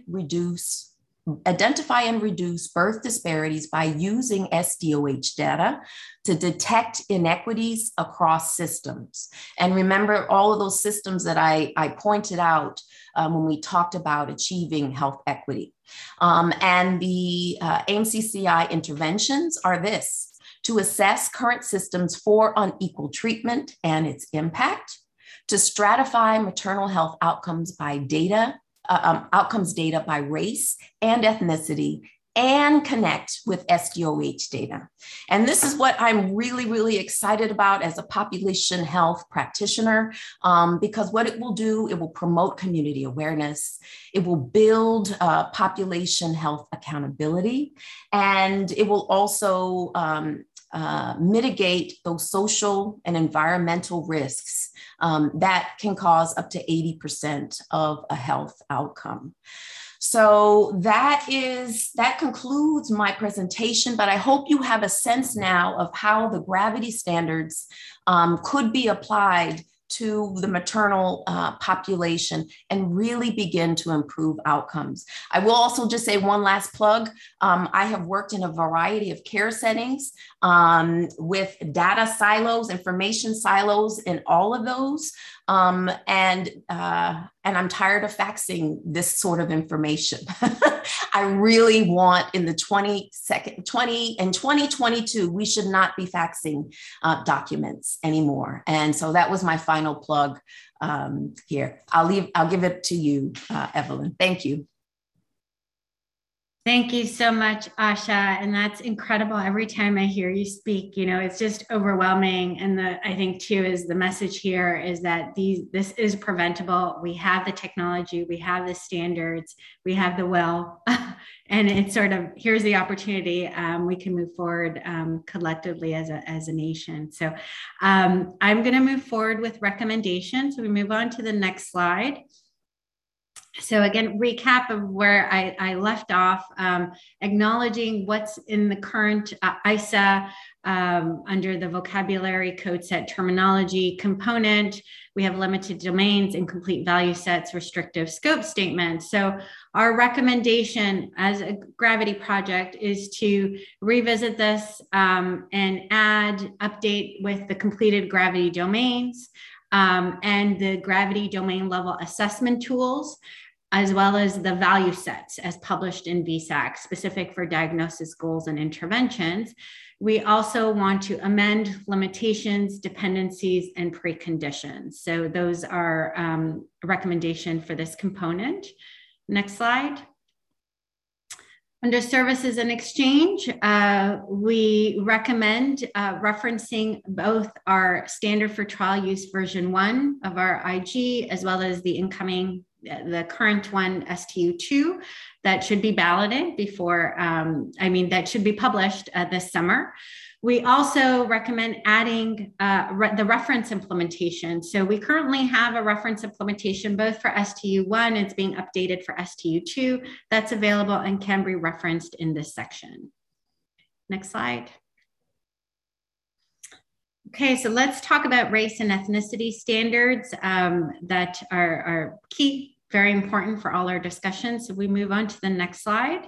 G: and reduce birth disparities by using SDOH data to detect inequities across systems. And remember all of those systems that I pointed out when we talked about achieving health equity. And the AIM-CCI interventions are this: to assess current systems for unequal treatment and its impact, to stratify maternal health outcomes by data, outcomes data by race and ethnicity, and connect with SDOH data. And this is what I'm really, really excited about as a population health practitioner, because what it will do, it will promote community awareness, it will build population health accountability, and it will also mitigate those social and environmental risks that can cause up to 80% of a health outcome. So that concludes my presentation, but I hope you have a sense now of how the Gravity standards could be applied to the maternal population and really begin to improve outcomes. I will also just say one last plug. I have worked in a variety of care settings with data silos, information silos in all of those. And I'm tired of faxing this sort of information. I really want in the 2022, we should not be faxing documents anymore. And so that was my final plug here. I'll give it to you, Evelyn. Thank you.
D: Thank you so much, Asha. And that's incredible. Every time I hear you speak, you know, it's just overwhelming. And I think too, is the message here is that this is preventable. We have the technology, we have the standards, we have the will, and it's sort of, here's the opportunity. We can move forward collectively as a nation. So I'm going to move forward with recommendations. We move on to the next slide. So again, recap of where I left off, acknowledging what's in the current ISA under the vocabulary code set terminology component. We have limited domains, incomplete value sets, restrictive scope statements. So our recommendation as a Gravity project is to revisit this and update with the completed Gravity domains and the Gravity domain level assessment tools, as well as the value sets as published in VSAC, specific for diagnosis goals and interventions. We also want to amend limitations, dependencies, and preconditions. So those are a recommendation for this component. Next slide. Under services and exchange, we recommend referencing both our standard for trial use version 1 of our IG, as well as the the current one, STU2, that should be balloted before, that should be published this summer. We also recommend adding the reference implementation. So we currently have a reference implementation both for STU1, it's being updated for STU2, that's available and can be referenced in this section. Next slide. Okay, so let's talk about race and ethnicity standards that are key, very important for all our discussions. So we move on to the next slide.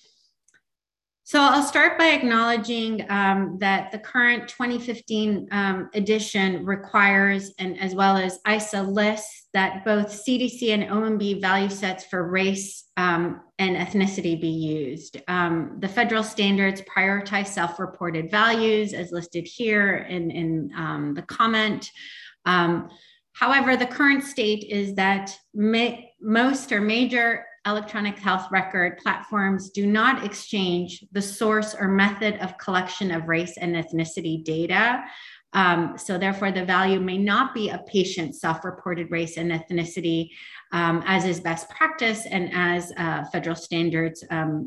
D: So I'll start by acknowledging that the current 2015 edition requires, and as well as ISA lists, that both CDC and OMB value sets for race and ethnicity be used. The federal standards prioritize self-reported values as listed here in the comment. However, the current state is that most or major electronic health record platforms do not exchange the source or method of collection of race and ethnicity data. So therefore, the value may not be a patient's self-reported race and ethnicity, as is best practice and as federal standards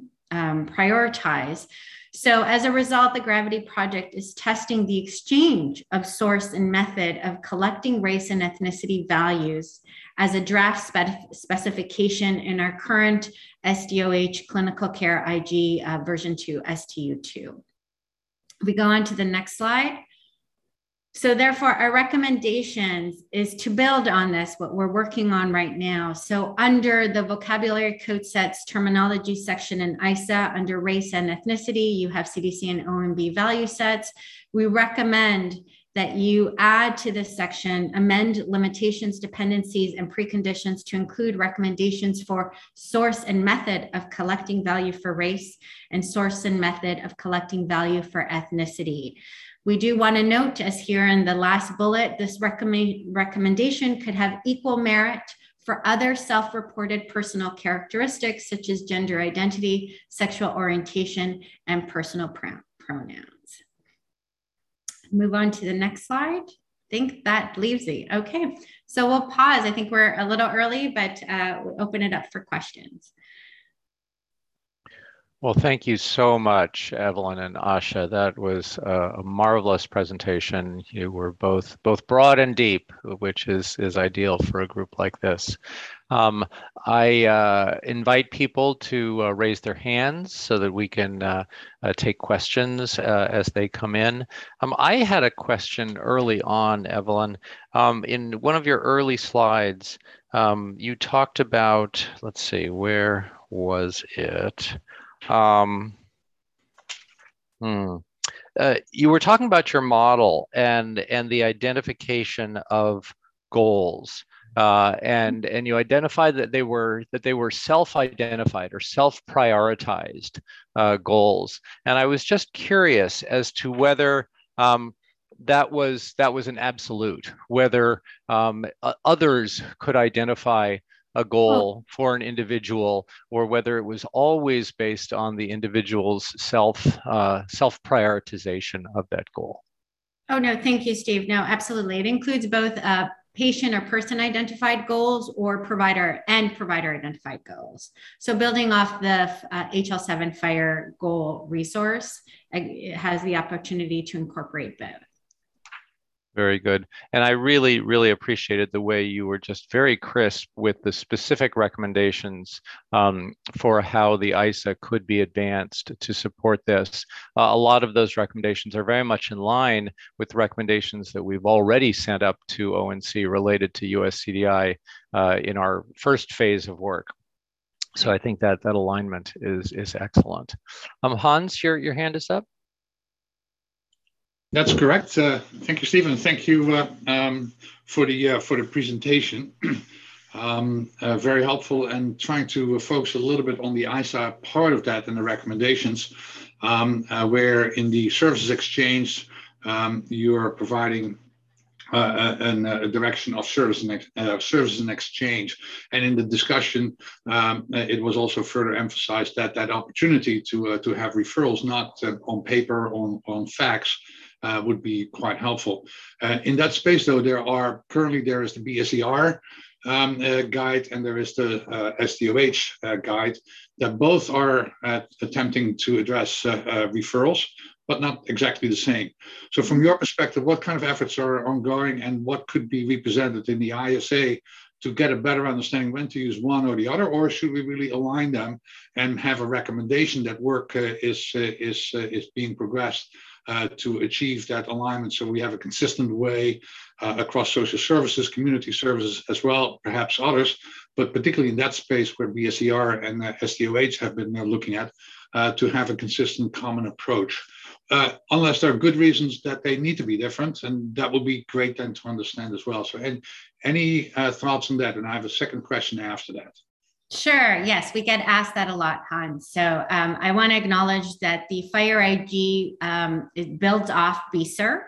D: prioritize. So as a result, the Gravity project is testing the exchange of source and method of collecting race and ethnicity values as a draft specification in our current SDOH Clinical Care IG version 2, STU2. We go on to the next slide. So therefore, our recommendations is to build on this, what we're working on right now. So under the vocabulary code sets terminology section in ISA, under race and ethnicity, you have CDC and OMB value sets. We recommend that you add to this section, amend limitations, dependencies, and preconditions to include recommendations for source and method of collecting value for race and source and method of collecting value for ethnicity. We do want to note, as here in the last bullet, this recommendation could have equal merit for other self-reported personal characteristics such as gender identity, sexual orientation, and personal pronouns. Move on to the next slide. I think that leaves it. Okay, so we'll pause. I think we're a little early, but we'll open it up for questions.
B: Well, thank you so much, Evelyn and Asha. That was a marvelous presentation. You were both broad and deep, which is ideal for a group like this. I invite people to raise their hands so that we can take questions as they come in. I had a question early on, Evelyn. In one of your early slides, you talked about, let's see, where was it? You were talking about your model and the identification of goals. And you identified that they were self-identified or self-prioritized goals. And I was just curious as to whether that was an absolute, whether others could identify a goal for an individual, or whether it was always based on the individual's self-prioritization of that goal.
D: Oh, no, thank you, Steve. No, absolutely. It includes both patient or person identified goals or provider identified goals. So building off the HL7 FIRE goal resource, it has the opportunity to incorporate both.
B: Very good. And I really, really appreciated the way you were just very crisp with the specific recommendations for how the ISA could be advanced to support this. A lot of those recommendations are very much in line with recommendations that we've already sent up to ONC related to USCDI in our first phase of work. So I think that alignment is excellent. Hans, your hand is up.
I: That's correct. Thank you, Stephen. Thank you for the presentation. Very helpful, and trying to focus a little bit on the ISA part of that and the recommendations, where in the services exchange you are providing a direction of services and exchange. And in the discussion, it was also further emphasized that opportunity to have referrals, not on paper, on fax, would be quite helpful. In that space, though, there is the BSER guide and there is the SDOH guide that both are attempting to address referrals, but not exactly the same. So from your perspective, what kind of efforts are ongoing and what could be represented in the ISA to get a better understanding when to use one or the other, or should we really align them and have a recommendation that work is being progressed to achieve that alignment, so we have a consistent way across social services, community services as well, perhaps others, but particularly in that space where BSER and SDOH have been looking at, to have a consistent common approach. Unless there are good reasons that they need to be different, and that would be great then to understand as well. So any thoughts on that? And I have a second question after that.
D: Sure. Yes, we get asked that a lot, Hans. So I want to acknowledge that the FIRE IG is built off BSER.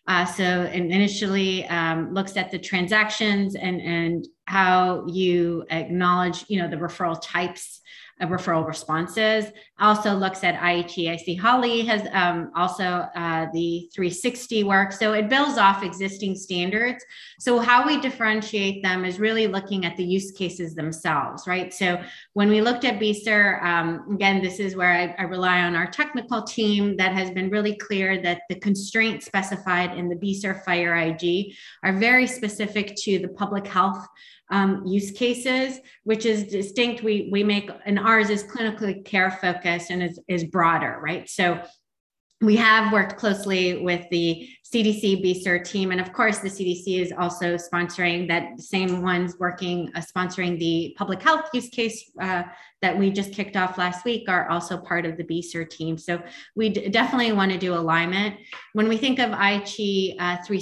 D: So initially looks at the transactions and how you acknowledge, the referral types, referral responses. Also looks at IHE. I see Holly has also the 360 work. So it builds off existing standards. So how we differentiate them is really looking at the use cases themselves, right? So when we looked at BSER, again, this is where I rely on our technical team that has been really clear that the constraints specified in the BSER FIRE IG are very specific to the public health use cases, which is distinct. We make, and ours is clinically care focused and is broader, right? So we have worked closely with the CDC BSER team. And of course, the CDC is also sponsoring that same ones working, sponsoring the public health use case that we just kicked off last week are also part of the BSER team. So we definitely want to do alignment. When we think of IHE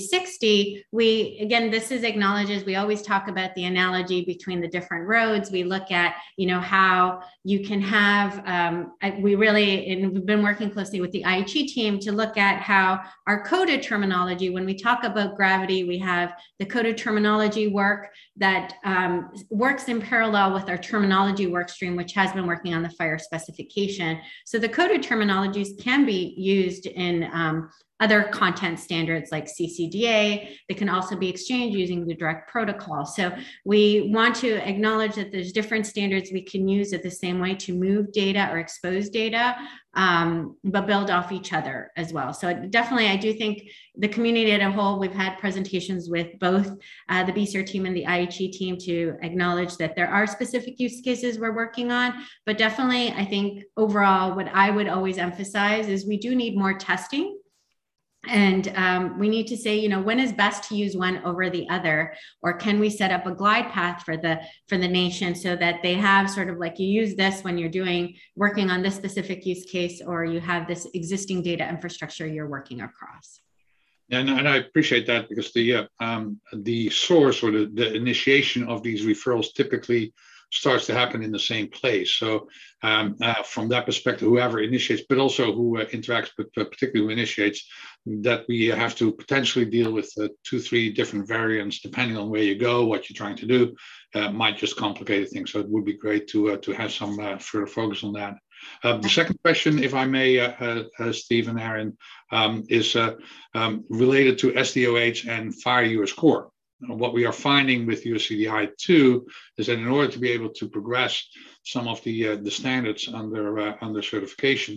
D: 360, again, this is acknowledges, we always talk about the analogy between the different roads. We look at, how you can have, we've been working closely with the IHE team to look at how our coded terminology, when we talk about gravity, we have the coded terminology work that works in parallel with our terminology work stream, which has been working on the FIRE specification. So the coded terminologies can be used in other content standards like CCDA. They can also be exchanged using the direct protocol. So we want to acknowledge that there's different standards we can use at the same way to move data or expose data, but build off each other as well. So definitely, I do think the community as a whole, we've had presentations with both the BSER team and the IHE team to acknowledge that there are specific use cases we're working on, but definitely, I think overall, what I would always emphasize is we do need more testing. And we need to say, when is best to use one over the other, or can we set up a glide path for the nation so that they have sort of like you use this when you're working on this specific use case, or you have this existing data infrastructure you're working across.
I: And I appreciate that, because the source or the initiation of these referrals typically starts to happen in the same place. So from that perspective, whoever initiates, but also who interacts, but particularly who initiates, that we have to potentially deal with 2-3 different variants depending on where you go, what you're trying to do, might just complicate things. So it would be great to have some further focus on that. The second question, if I may, Steve and Aaron, is related to SDOH and FIRE US Core. What we are finding with USCDI-2 is that in order to be able to progress some of the standards under certification,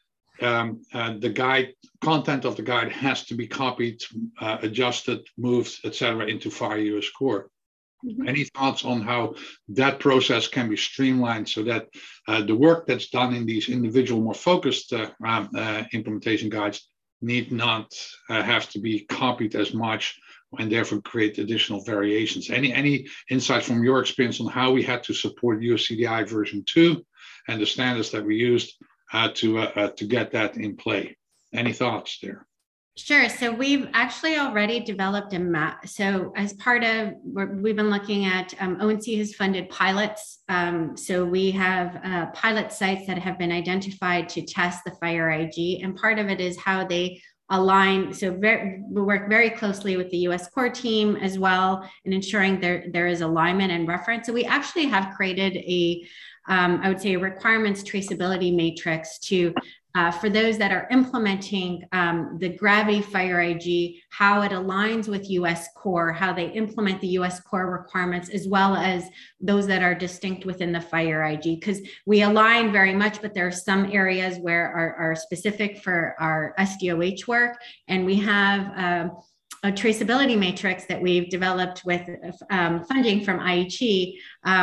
I: the guide content of the guide has to be copied, adjusted, moved, etc., into FIRE US Core. Mm-hmm. Any thoughts on how that process can be streamlined so that the work that's done in these individual, more focused implementation guides need not have to be copied as much, and therefore create additional variations? Any insights from your experience on how we had to support USCDI version 2 and the standards that we used to get that in play? Any thoughts there?
D: Sure. So we've actually already developed a map. So as part of, we've been looking at, ONC has funded pilots. So we have pilot sites that have been identified to test the FIRE IG. And part of it is how they align. So we work very closely with the US Core team as well in ensuring there is alignment and reference. So we actually have created I would say a requirements traceability matrix to for those that are implementing the Gravity FIRE IG, how it aligns with US Core, how they implement the US Core requirements, as well as those that are distinct within the FIRE IG, because we align very much, but there are some areas where are specific for our SDOH work. And we have a traceability matrix that we've developed with funding from IHE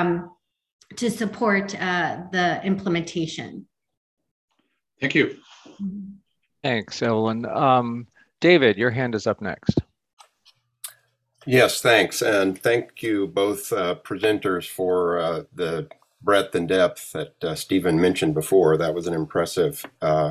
D: to support the implementation.
I: Thank you.
B: Thanks, Evelyn. David, your hand is up next.
J: Yes, thanks. And thank you both presenters for the breadth and depth that Stephen mentioned before. That was an impressive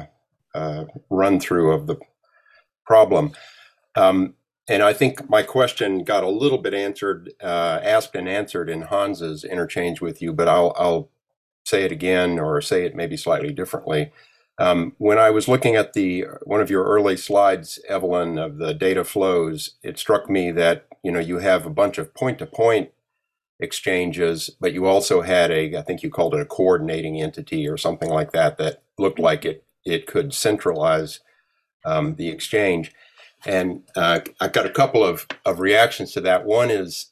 J: run through of the problem. And I think my question got a little bit asked and answered in Hans's interchange with you, but I'll say it again, or say it maybe slightly differently. When I was looking at one of your early slides, Evelyn, of the data flows, it struck me that you have a bunch of point-to-point exchanges, but you also had I think you called it a coordinating entity or something like that looked like it could centralize the exchange. And I've got a couple of reactions to that. One is,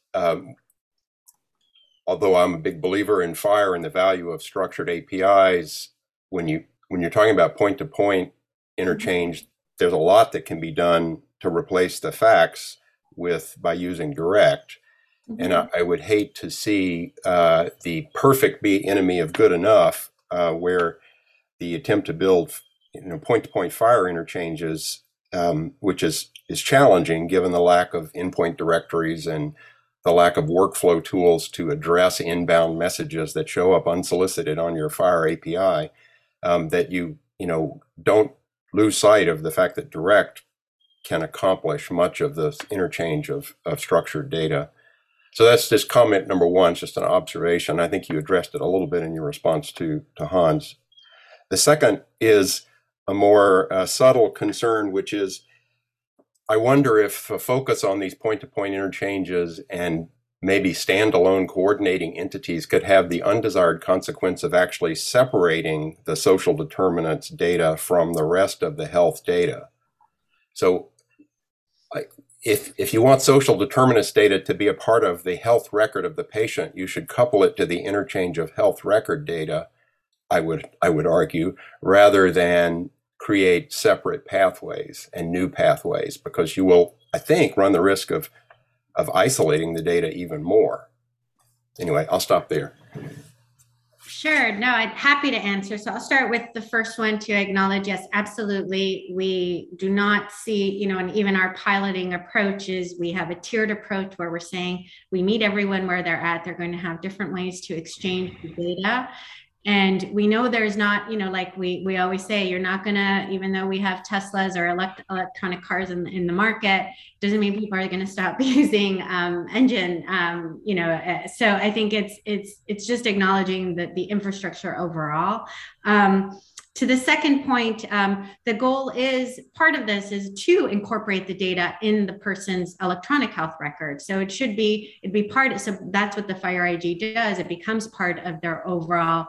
J: although I'm a big believer in FIRE and the value of structured APIs, when you're talking about point-to-point interchange, there's a lot that can be done to replace the facts by using direct. Mm-hmm. And I would hate to see the perfect be enemy of good enough, where the attempt to build point-to-point FIRE interchanges, which is challenging given the lack of endpoint directories and the lack of workflow tools to address inbound messages that show up unsolicited on your FIRE API. That you don't lose sight of the fact that direct can accomplish much of the interchange of structured data. So that's just comment number one, it's just an observation. I think you addressed it a little bit in your response to Hans. The second is a more subtle concern, which is I wonder if a focus on these point-to-point interchanges and maybe standalone coordinating entities could have the undesired consequence of actually separating the social determinants data from the rest of the health data. So if you want social determinants data to be a part of the health record of the patient, you should couple it to the interchange of health record data, I would argue, rather than create separate pathways and new pathways, because you will, I think, run the risk of isolating the data even more. Anyway, I'll stop there.
D: Sure. No, I'm happy to answer. So I'll start with the first one to acknowledge, yes, absolutely. We do not see, and even our piloting approach is we have a tiered approach where we're saying we meet everyone where they're at. They're going to have different ways to exchange the data. And we know there's not, like we always say, you're not gonna, even though we have Teslas or electronic cars in the market, doesn't mean people are gonna stop using engine. So I think it's just acknowledging that the infrastructure overall. To the second point, the goal is, part of this is to incorporate the data in the person's electronic health record. So it'd be part, so that's what the FIRE-IG does. It becomes part of their overall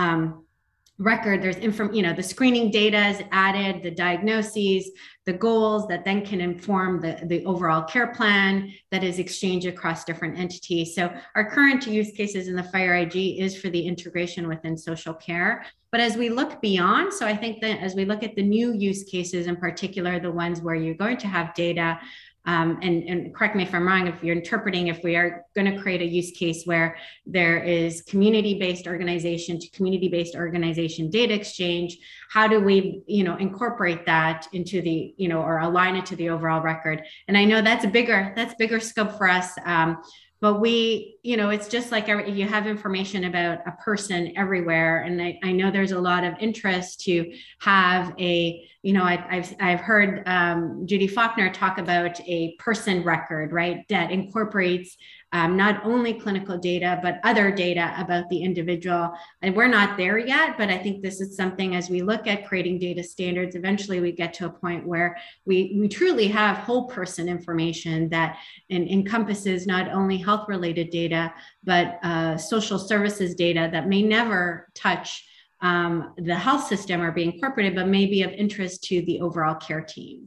D: record. There's the screening data is added, the diagnoses, the goals that then can inform the overall care plan that is exchanged across different entities. So our current use cases in the FIRE-IG is for the integration within social care. But as we look beyond, so I think that as we look at the new use cases, in particular, the ones where you're going to have data, and correct me if I'm wrong, if you're interpreting, if we are going to create a use case where there is community-based organization to community-based organization data exchange, how do we, incorporate that into the, or align it to the overall record? And I know that's bigger scope for us. But it's just like you have information about a person everywhere. And I know there's a lot of interest to have I've heard Judy Faulkner talk about a person record, right? That incorporates not only clinical data, but other data about the individual. And we're not there yet, but I think this is something, as we look at creating data standards, eventually we get to a point where we truly have whole person information that encompasses not only health related data, but social services data that may never touch the health system or be incorporated, but may be of interest to the overall care team.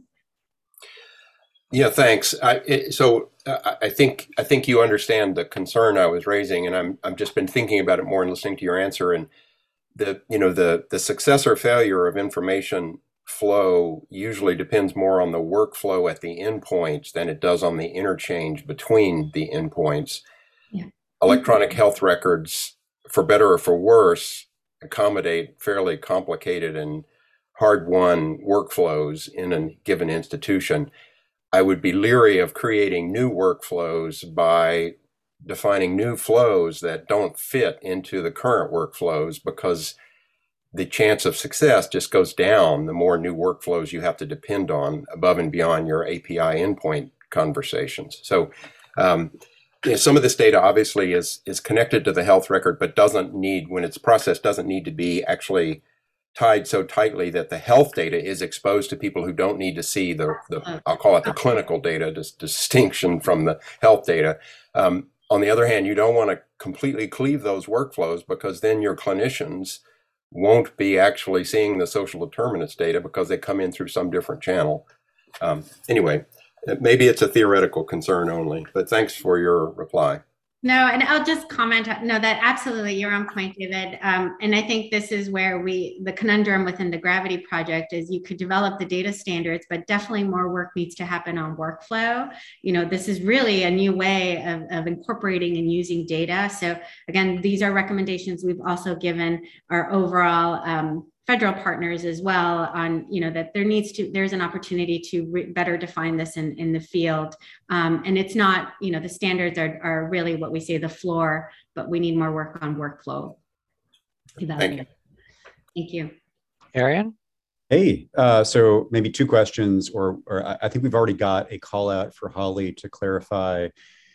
J: Yeah, thanks. I think you understand the concern I was raising, and I've just been thinking about it more and listening to your answer. And the success or failure of information flow usually depends more on the workflow at the endpoints than it does on the interchange between the endpoints. Yeah. Electronic health records, for better or for worse, accommodate fairly complicated and hard-won workflows in a given institution. I would be leery of creating new workflows by defining new flows that don't fit into the current workflows, because the chance of success just goes down the more new workflows you have to depend on above and beyond your API endpoint conversations. So some of this data obviously is connected to the health record, but when it's processed, doesn't need to be actually tied so tightly that the health data is exposed to people who don't need to see the I'll call it the clinical data distinction from the health data. On the other hand, you don't want to completely cleave those workflows, because then your clinicians won't be actually seeing the social determinants data because they come in through some different channel. Anyway, maybe it's a theoretical concern only, but thanks for your reply.
D: No, and I'll just comment. No, that absolutely, you're on point, David. And I think this is where the conundrum within the Gravity project is you could develop the data standards, but definitely more work needs to happen on workflow. This is really a new way of incorporating and using data. So again, these are recommendations we've also given our overall federal partners as well on, that there's an opportunity to better define this in the field. And it's not, the standards are really what we say the floor, but we need more work on workflow.
J: Thank you.
D: Thank you.
B: Arian?
C: Hey, so maybe two questions, or I think we've already got a call out for Holly to clarify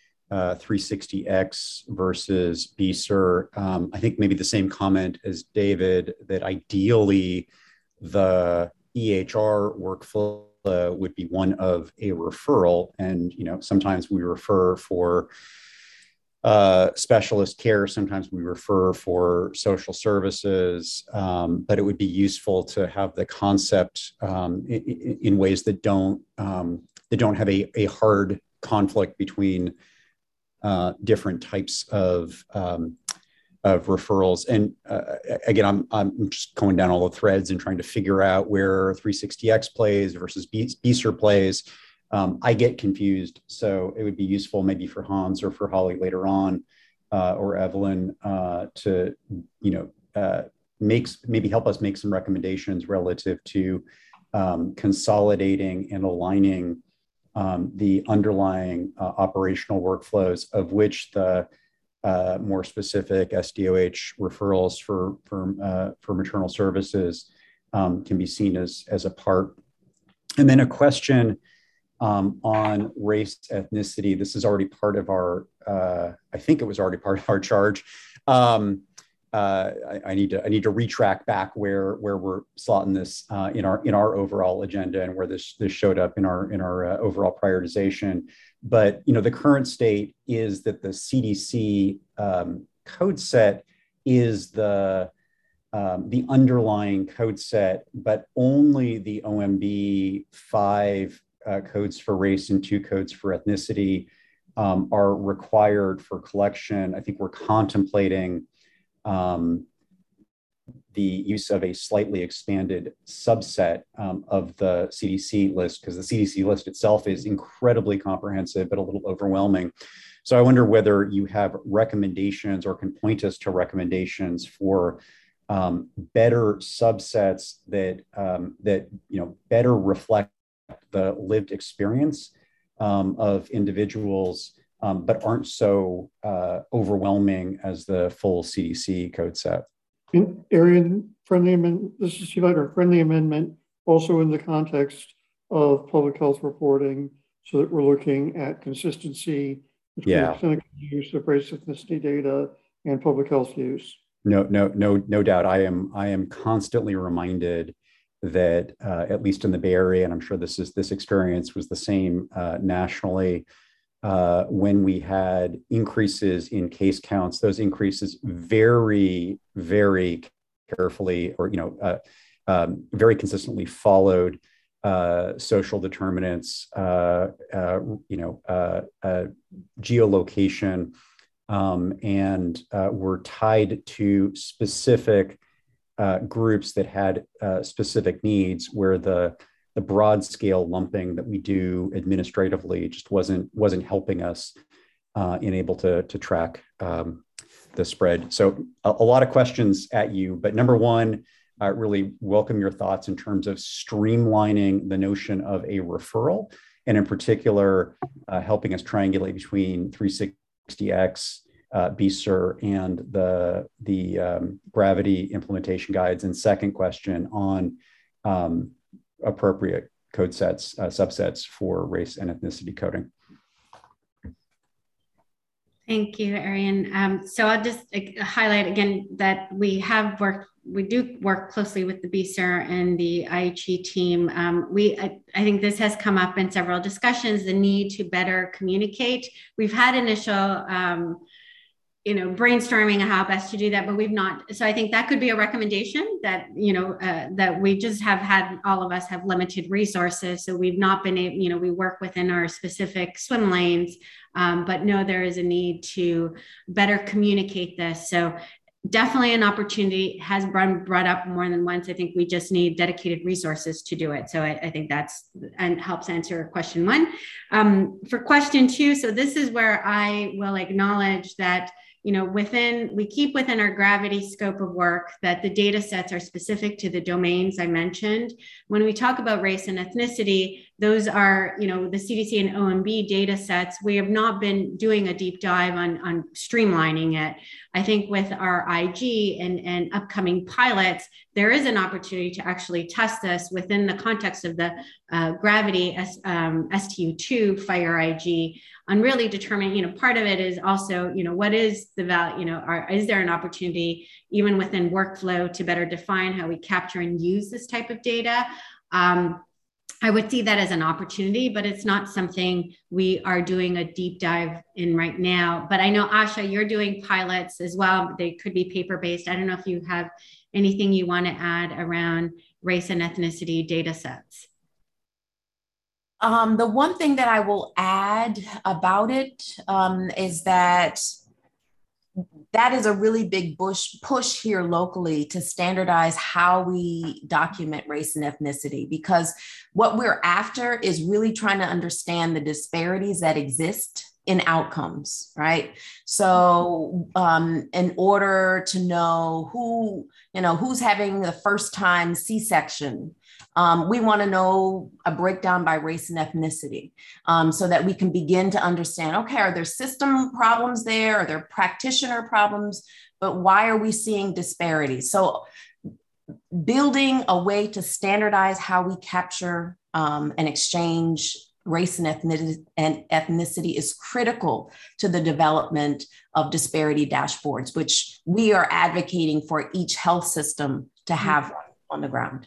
C: 360X versus BSER. I think maybe the same comment as David, that ideally the EHR workflow would be one of a referral. And, sometimes we refer for specialist care, sometimes we refer for social services, but it would be useful to have the concept in ways that don't have a hard conflict between different types of referrals. And again, I'm just going down all the threads and trying to figure out where 360X plays versus BSER plays. I get confused, so it would be useful maybe for Hans or for Holly later on, or Evelyn, to maybe help us make some recommendations relative to consolidating and aligning the underlying operational workflows, of which the more specific SDOH referrals for maternal services can be seen as a part. And then a question on race, ethnicity. This is already part of our, I think it was already part of our charge. I need to retrack back where we're slotting this in our overall agenda and where this showed up in our overall prioritization. But the current state is that the CDC code set is the underlying code set, but only the OMB 5 codes for race and 2 codes for ethnicity are required for collection. I think we're contemplating the use of a slightly expanded subset of the CDC list, because the CDC list itself is incredibly comprehensive, but a little overwhelming. So I wonder whether you have recommendations or can point us to recommendations for better subsets that better reflect the lived experience of individuals, but aren't so overwhelming as the full CDC code set.
E: Arian, friendly amendment. This is Steve Eider. Friendly amendment, also in the context of public health reporting, so that we're looking at consistency between clinical use of race ethnicity data and public health use.
C: No doubt. I am constantly reminded that at least in the Bay Area, and I'm sure this experience was the same nationally, when we had increases in case counts, those increases very, very carefully or very consistently followed social determinants, geolocation, and were tied to specific groups that had specific needs, where the broad scale lumping that we do administratively just wasn't helping us in able to track the spread. So a lot of questions at you, but number one, I really welcome your thoughts in terms of streamlining the notion of a referral, and in particular, helping us triangulate between 360X, BSER, and the Gravity implementation guides. And second question on appropriate code sets, subsets for race and ethnicity coding.
D: Thank you, Arian. So I'll just highlight again that we do work closely with the BSER and the IHE team. I think this has come up in several discussions, the need to better communicate. We've had initial brainstorming on how best to do that, but we've not. So I think that could be a recommendation that, that we just have had, all of us have limited resources. So we've not been able, we work within our specific swim lanes, but no, there is a need to better communicate this. So definitely an opportunity, has been brought up more than once. I think we just need dedicated resources to do it. So I think that's, and helps answer question one. For question two, so this is where I will acknowledge that we keep within our Gravity scope of work that the data sets are specific to the domains I mentioned. When we talk about race and ethnicity, those are, the CDC and OMB data sets. We have not been doing a deep dive on streamlining it. I think with our IG and upcoming pilots, there is an opportunity to actually test this within the context of the Gravity STU2 FHIR IG, on really determining, part of it is also, what is the value, is there an opportunity even within workflow to better define how we capture and use this type of data? I would see that as an opportunity, but it's not something we are doing a deep dive in right now. But I know, Asha, you're doing pilots as well. They could be paper-based. I don't know if you have anything you want to add around race and ethnicity data sets.
G: The one thing that I will add about it is that is a really big push here locally to standardize how we document race and ethnicity, because what we're after is really trying to understand the disparities that exist in outcomes, right? So in order to know who's having the first time C-section, We want to know a breakdown by race and ethnicity so that we can begin to understand, okay, are there system problems there? Are there practitioner problems? But why are we seeing disparities? So building a way to standardize how we capture and exchange race and ethnicity is critical to the development of disparity dashboards, which we are advocating for each health system to have on the ground.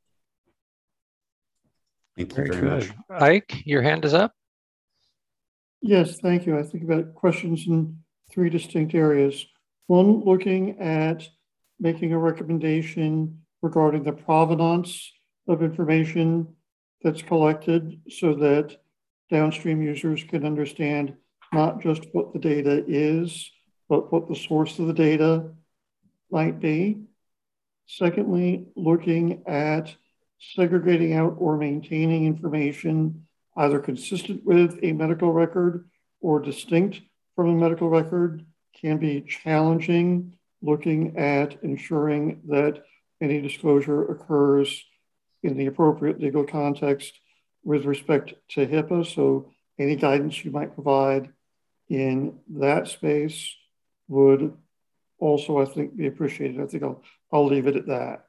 C: Thank you very much.
B: Ike, your hand is up.
E: Yes, thank you. I think about questions in three distinct areas. One, looking at making a recommendation regarding the provenance of information that's collected so that downstream users can understand not just what the data is, but what the source of the data might be. Secondly, looking at segregating out or maintaining information either consistent with a medical record or distinct from a medical record can be challenging, looking at ensuring that any disclosure occurs in the appropriate legal context with respect to HIPAA. So any guidance you might provide in that space would also, I think, be appreciated. I think I'll leave it at that.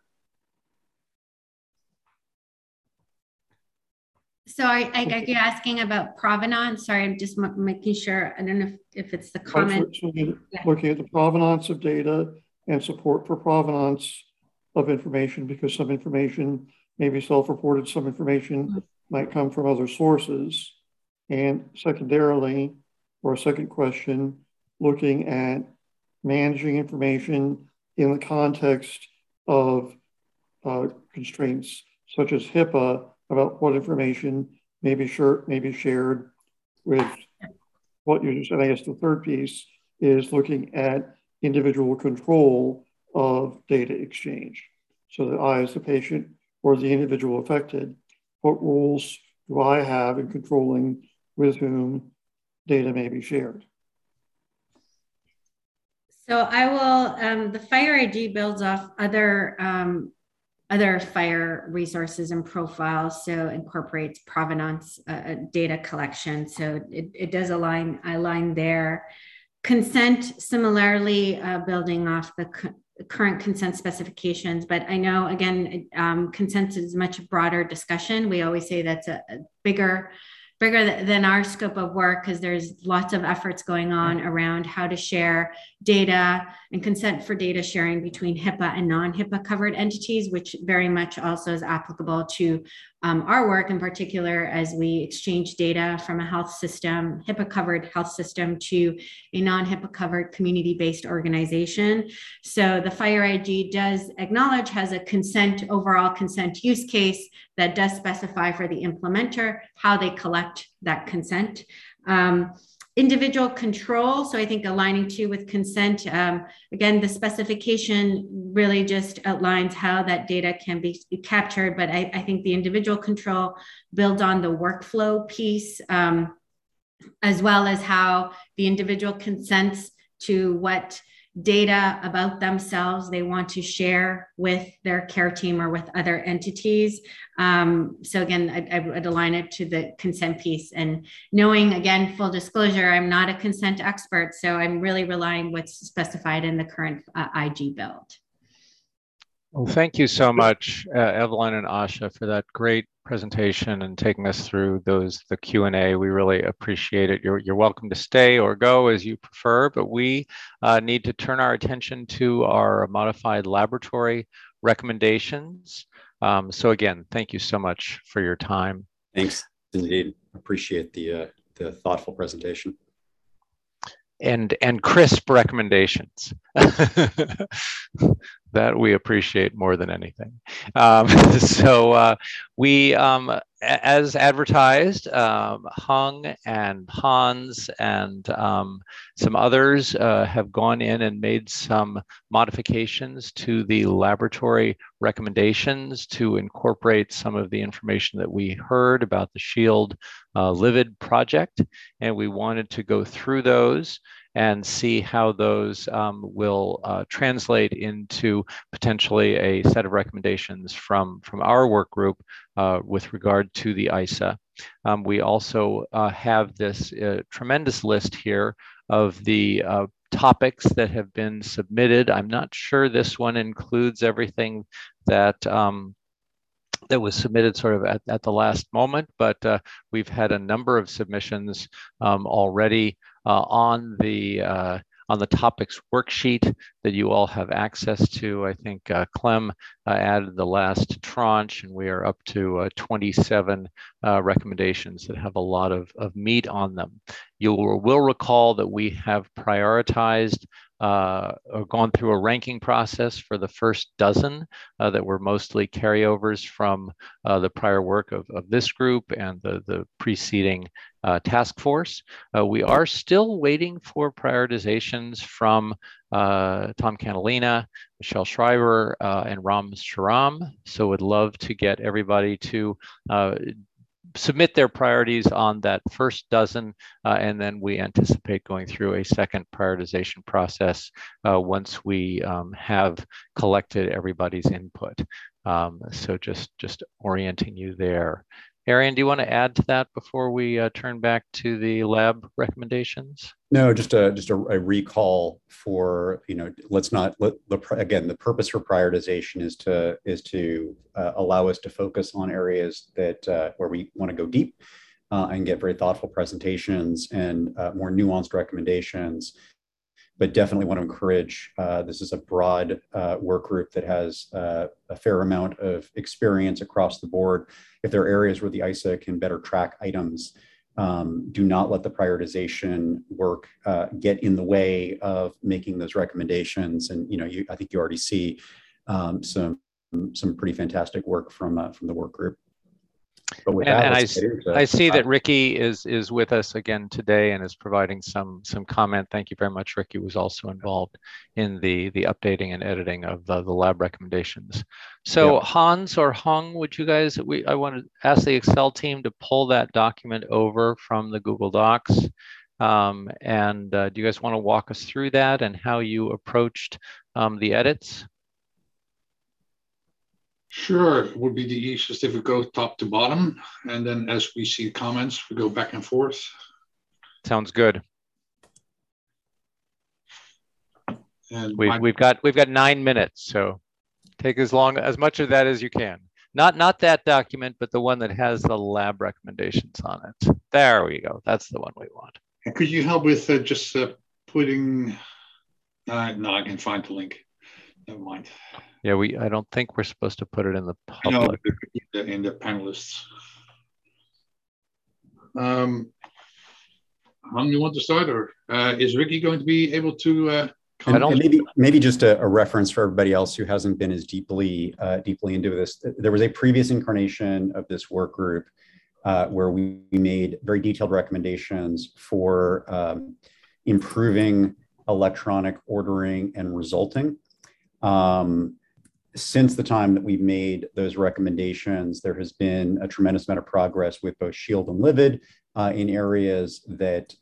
D: So are you asking about provenance? Sorry, I'm just making sure. I don't know if it's the comment.
E: So looking at the provenance of data and support for provenance of information, because some information may be self-reported, some information might come from other sources. And secondarily, or a second question, looking at managing information in the context of constraints such as HIPAA about what information may be shared with what users. And I guess the third piece is looking at individual control of data exchange. So that I, as the patient or the individual affected, what rules do I have in controlling with whom data may be shared?
D: So I will, the Fire ID builds off other fire resources and profiles, so incorporates provenance data collection. So it does align there. Consent, similarly, building off the current consent specifications, but I know, again, consent is a much broader discussion. We always say that's a bigger than our scope of work, because there's lots of efforts going on around how to share data and consent for data sharing between HIPAA and non-HIPAA covered entities, which very much also is applicable to our work in particular as we exchange data from a health system, HIPAA covered health system, to a non-HIPAA covered community-based organization. So the Fire ID does acknowledge has a overall consent use case that does specify for the implementer how they collect that consent. Individual control, so I think aligning too with consent, again, the specification really just outlines how that data can be captured, but I think the individual control builds on the workflow piece, as well as how the individual consents to what data about themselves they want to share with their care team or with other entities. So again, I would align it to the consent piece, and knowing, again, full disclosure, I'm not a consent expert, so I'm really relying what's specified in the current IG build.
B: Well, thank you so much, Evelyn and Asha, for that great presentation and taking us through the Q&A. We really appreciate it. You're welcome to stay or go as you prefer, but we need to turn our attention to our modified laboratory recommendations. So again, thank you so much for your time.
C: Thanks, indeed. Appreciate the thoughtful presentation.
B: And crisp recommendations. That we appreciate more than anything. So we, as advertised, Hung and Hans and some others have gone in and made some modifications to the laboratory recommendations to incorporate some of the information that we heard about the SHIELD LIVID project. And we wanted to go through those and see how those will translate into potentially a set of recommendations from our work group with regard to the ISA. We also have this tremendous list here of the topics that have been submitted. I'm not sure this one includes everything that that was submitted sort of at the last moment, but we've had a number of submissions already on the topics worksheet that you all have access to. I think Clem added the last tranche, and we are up to 27 recommendations that have a lot of meat on them. You will recall that we have prioritized or gone through a ranking process for the first dozen that were mostly carryovers from the prior work of this group and the preceding task force. We are still waiting for prioritizations from Tom Canalina, Michelle Schreiber, and Ram Sharam. So would love to get everybody to submit their priorities on that first dozen, and then we anticipate going through a second prioritization process once we have collected everybody's input. So just orienting you there. Arian, do you want to add to that before we turn back to the lab recommendations?
C: No, just a recall for, let's not again, the purpose for prioritization is to allow us to focus on areas that where we want to go deep and get very thoughtful presentations and more nuanced recommendations. But definitely want to encourage, this is a broad work group that has a fair amount of experience across the board. If there are areas where the ISA can better track items, do not let the prioritization work get in the way of making those recommendations. And I think you already see some pretty fantastic work from the work group. But with that,
B: I see that Ricky is with us again today and is providing some comment. Thank you very much. Ricky was also involved in the updating and editing of the lab recommendations. So yeah. Hans or Hung, would you guys? I want to ask the Excel team to pull that document over from the Google Docs. Do you guys want to walk us through that and how you approached the edits?
I: Sure, it would be the easiest if we go top to bottom, and then as we see comments, we go back and forth.
B: Sounds good.
I: And
B: we've got 9 minutes, so take as much of that as you can. Not that document, but the one that has the lab recommendations on it. There we go. That's the one we want.
I: And could you help with just putting? No, I can find the link. Never mind.
B: Yeah, I don't think we're supposed to put it in the public.
I: No, in the panelists. Hung, you want to start, or is Ricky going to be able to?
C: Maybe just a reference for everybody else who hasn't been as deeply into this. There was a previous incarnation of this work group where we made very detailed recommendations for improving electronic ordering and resulting. Since the time that we've made those recommendations, there has been a tremendous amount of progress with both Shield and Livid in areas that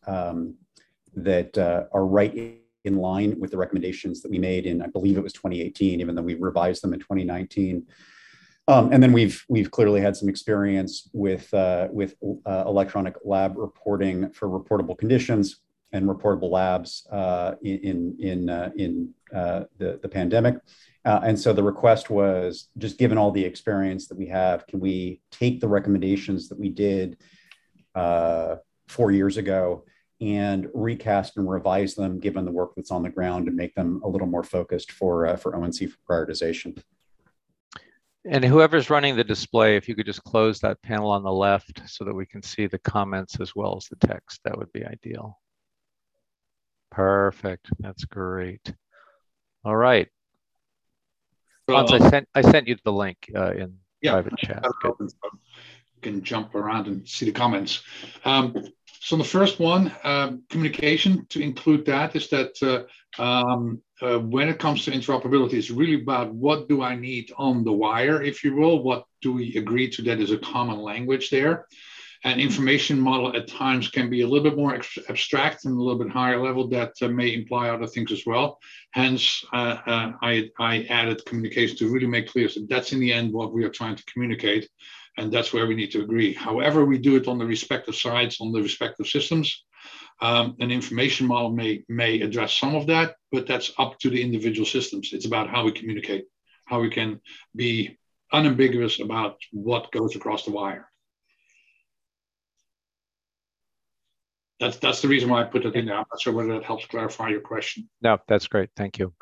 C: are right in line with the recommendations that we made in, I believe it was 2018, even though we revised them in 2019. And then we've clearly had some experience with electronic lab reporting for reportable conditions and reportable labs in the pandemic. And so the request was, just given all the experience that we have, can we take the recommendations that we did 4 years ago and recast and revise them given the work that's on the ground and make them a little more focused for ONC for prioritization.
B: And whoever's running the display, if you could just close that panel on the left so that we can see the comments as well as the text, that would be ideal. Perfect. That's great. All right. Hans, I sent you the link in private chat.
I: You can jump around and see the comments. So the first one, communication, to include that, is that when it comes to interoperability, it's really about what do I need on the wire, if you will. What do we agree to that is a common language there? An information model at times can be a little bit more abstract and a little bit higher level that may imply other things as well. Hence, I added communication to really make clear that that's in the end what we are trying to communicate, and that's where we need to agree. However we do it on the respective sides, on the respective systems, an information model may address some of that, but that's up to the individual systems. It's about how we communicate, how we can be unambiguous about what goes across the wire. That's the reason why I put it in there. I'm not sure whether that helps clarify your question.
B: No, that's great. Thank you.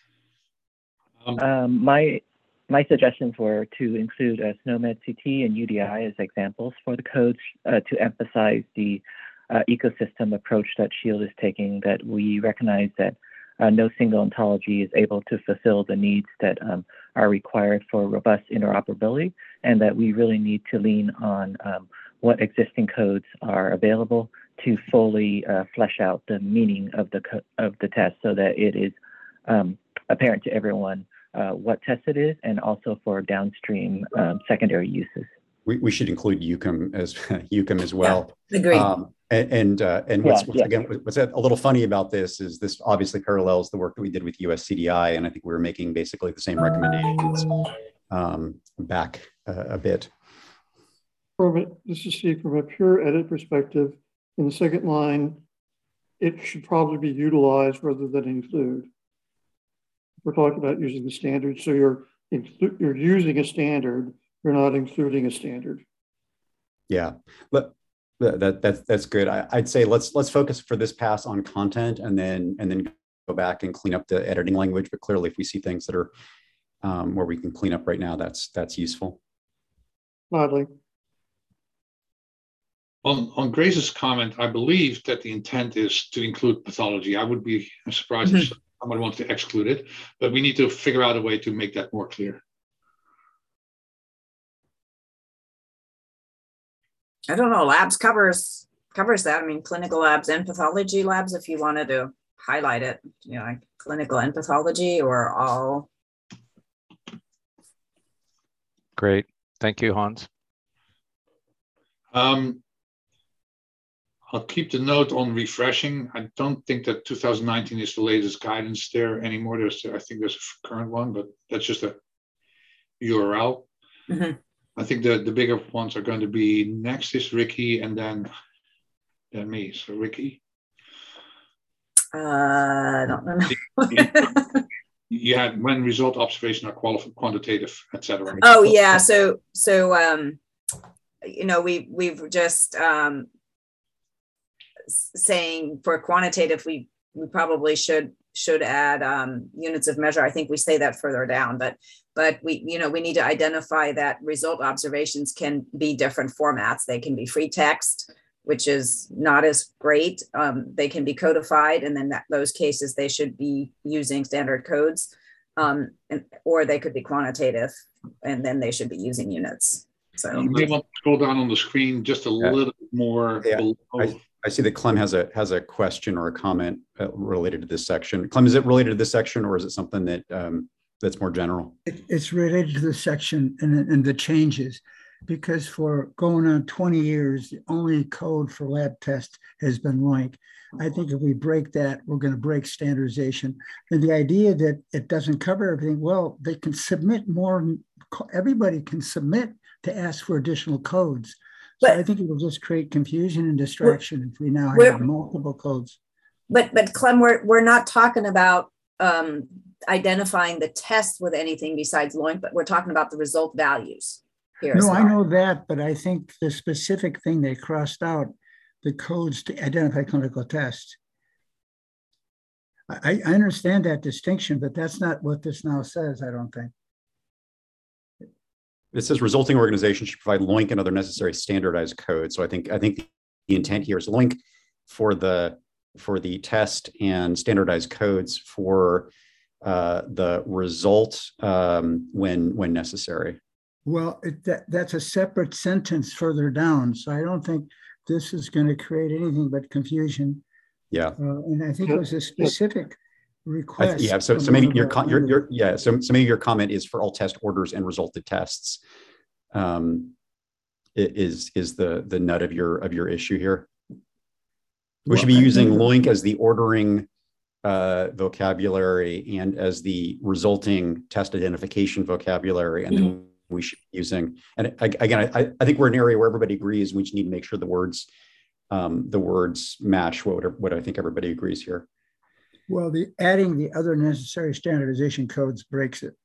F: My suggestions were to include SNOMED CT and UDI as examples for the codes to emphasize the ecosystem approach that SHIELD is taking, that we recognize that no single ontology is able to fulfill the needs that are required for robust interoperability, and that we really need to lean on what existing codes are available to fully flesh out the meaning of the test, so that it is apparent to everyone what test it is, and also for downstream secondary uses.
C: We should include UCOM as well.
G: Yeah, agreed.
C: And what's a little funny about this is this obviously parallels the work that we did with USCDI, and I think we were making basically the same recommendations back a bit.
E: This is Steve. From a pure edit perspective, in the second line, it should probably be utilized rather than include. We're talking about using the standard, so you're using a standard, you're not including a standard.
C: Yeah, but that's good. I'd say let's focus for this pass on content, and then go back and clean up the editing language. But clearly, if we see things that are where we can clean up right now, that's useful.
E: Gladly.
I: On Grace's comment, I believe that the intent is to include pathology. I would be surprised if someone wants to exclude it, but we need to figure out a way to make that more clear.
K: I don't know, labs covers that. I mean, clinical labs and pathology labs, if you wanted to highlight it, like clinical and pathology, or all.
B: Great. Thank you, Hans.
I: I'll keep the note on refreshing. I don't think that 2019 is the latest guidance there anymore. I think there's a current one, but that's just a URL. Mm-hmm. I think the bigger ones are going to be next is Ricky, and then me. So Ricky.
K: I don't know.
I: You had when result observation are quantitative, etc.
K: Oh yeah. So we've just saying for quantitative, we probably should add units of measure. I think we say that further down, but we need to identify that result observations can be different formats. They can be free text, which is not as great. They can be codified, and then those cases they should be using standard codes, or they could be quantitative, and then they should be using units. So
I: you may want to scroll down on the screen just a little bit more.
C: Yeah. I see that Clem has a question or a comment related to this section. Clem, is it related to this section, or is it something that that's more general?
L: It's related to the section and the changes, because for going on 20 years, the only code for lab tests has been LOINC. I think if we break that, we're going to break standardization. And the idea that it doesn't cover everything, well, they can submit more. Everybody can submit to ask for additional codes. So I think it will just create confusion and distraction if we now have multiple codes.
K: But Clem, we're not talking about identifying the test with anything besides LOINC, but we're talking about the result values here.
L: No, I know that, but I think the specific thing they crossed out, the codes to identify clinical tests. I understand that distinction, but that's not what this now says, I don't think.
C: It says resulting organizations should provide LOINC and other necessary standardized codes. So I think the intent here is LOINC for the test and standardized codes for the result when necessary.
L: Well, that's a separate sentence further down. So I don't think this is going to create anything but confusion.
C: Yeah.
L: And I think it was a specific request.
C: So maybe maybe your comment is for all test orders and resulted tests. is the nut of your issue here. We should be using LOINC as the ordering vocabulary and as the resulting test identification vocabulary, and then we should be using. And again, I think we're in an area where everybody agrees. We just need to make sure the words match what I think everybody agrees here.
L: Well, adding the other necessary standardization codes breaks it.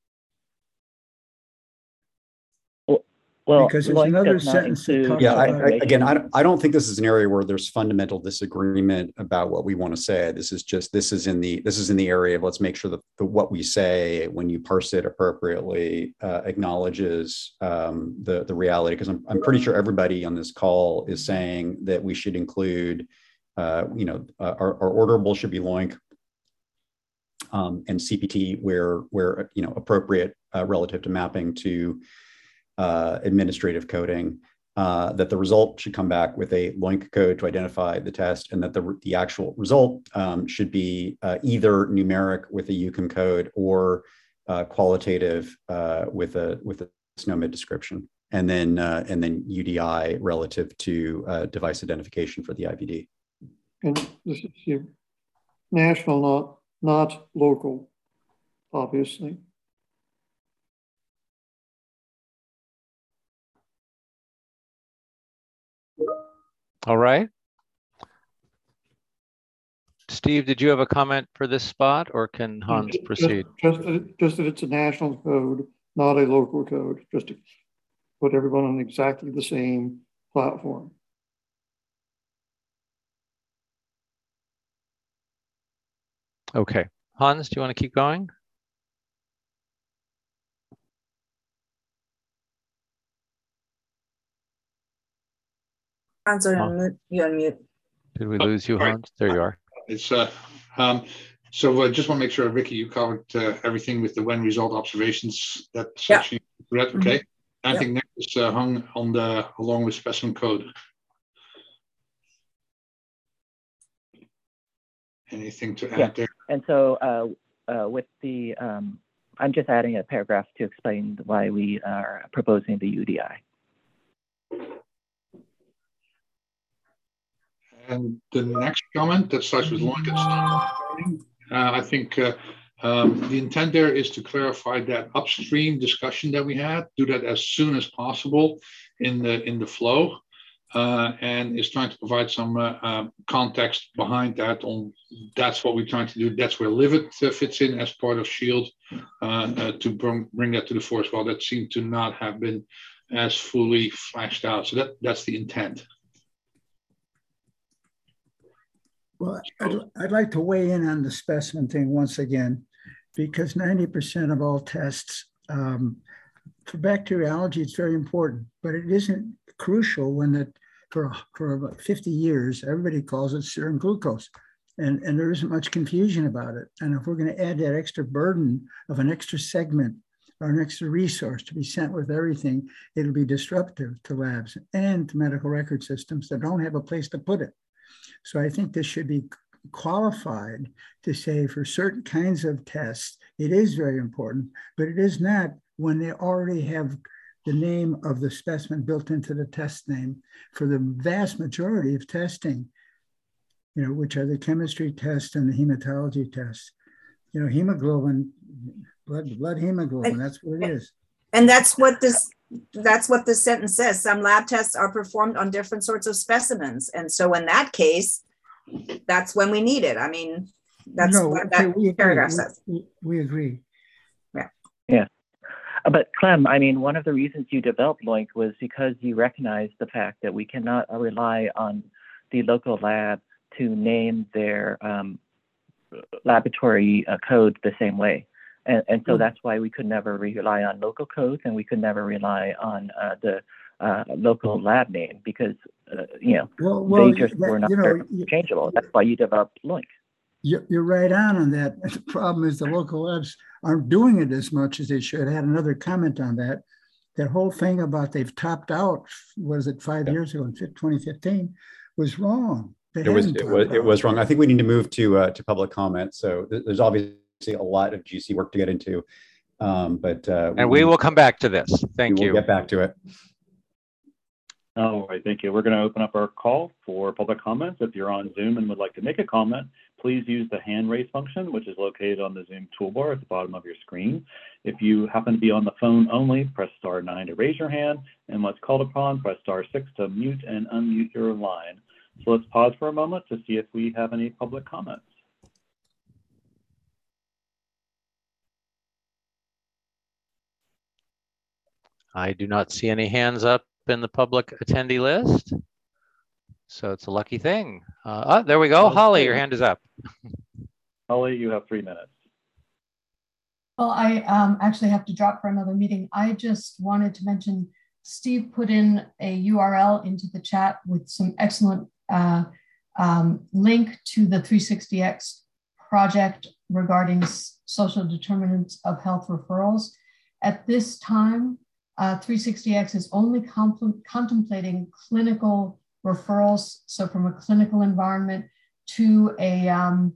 F: Well,
L: because there's another sentence that talks
C: about I don't think this is an area where there's fundamental disagreement about what we want to say. This is in the area of let's make sure that what we say when you parse it appropriately acknowledges the reality. Because I'm pretty sure everybody on this call is saying that we should include, our orderable should be LOINC and CPT where appropriate relative to mapping to administrative coding, that the result should come back with a LOINC code to identify the test, and that the actual result should be either numeric with a UCOM code or qualitative with a SNOMED description, and then UDI relative to device identification for the IVD.
E: And this is here, national, not local, obviously.
B: All right. Steve, did you have a comment for this spot, or can Hans proceed?
E: Just that it's a national code, not a local code, just to put everyone on exactly the same platform.
B: Okay. Hans, do you want to keep going?
K: Hans, you're on mute.
B: Did we lose you, Hans? There you are.
I: It's so I just want to make sure, Ricky, you covered everything with the when result observations. That section you read, okay? I think next is hung on along with specimen code. Anything to add there?
F: And so with the, I'm just adding a paragraph to explain why we are proposing the UDI.
I: And the next comment that starts with LOINC and SNOMED, I think the intent there is to clarify that upstream discussion that we had, do that as soon as possible in the flow, and is trying to provide some context behind that. That's what we're trying to do. That's where Livet fits in as part of SHIELD to bring that to the fore as well. That seemed to not have been as fully fleshed out. So that's the intent.
L: Well, I'd like to weigh in on the specimen thing once again, because 90% of all tests for bacteriology, it's very important, but it isn't crucial when for about 50 years, everybody calls it serum glucose, and there isn't much confusion about it. And if we're going to add that extra burden of an extra segment or an extra resource to be sent with everything, it'll be disruptive to labs and to medical record systems that don't have a place to put it. So I think this should be qualified to say for certain kinds of tests, it is very important, but it is not when they already have the name of the specimen built into the test name. For the vast majority of testing, which are the chemistry tests and the hematology tests, hemoglobin, blood hemoglobin, that's what it is.
K: And that's what this sentence says. Some lab tests are performed on different sorts of specimens. And so in that case, that's when we need it. I mean, that's what that paragraph says.
L: We agree.
F: Yeah. But Clem, I mean, one of the reasons you developed LOINC was because you recognized the fact that we cannot rely on the local lab to name their laboratory code the same way. And so that's why we could never rely on local codes, and we could never rely on the local lab name, because they just were not interchangeable. That's why you developed LOINC.
L: You're right on that. The problem is the local labs aren't doing it as much as they should. I had another comment on that. That whole thing about they've topped out, was it 5 years ago in 2015, was wrong. It
C: was wrong. I think we need to move to public comment. So there's obviously a lot of juicy work to get into, but
B: we will come back to this. Thank you.
C: We'll get back to it.
A: All right, thank you. We're going to open up our call for public comments. If you're on Zoom and would like to make a comment, please use the hand raise function, which is located on the Zoom toolbar at the bottom of your screen. If you happen to be on the phone only, press *9 to raise your hand, and once called upon, press *6 to mute and unmute your line. So let's pause for a moment to see if we have any public comments.
B: I do not see any hands up in the public attendee list. So it's a lucky thing. There we go. Holly, your hand is up.
A: Holly, you have 3 minutes.
M: Well, I actually have to drop for another meeting. I just wanted to mention Steve put in a URL into the chat with some excellent link to the 360X project regarding social determinants of health referrals. At this time, 360X is only contemplating clinical referrals, so from a clinical environment to a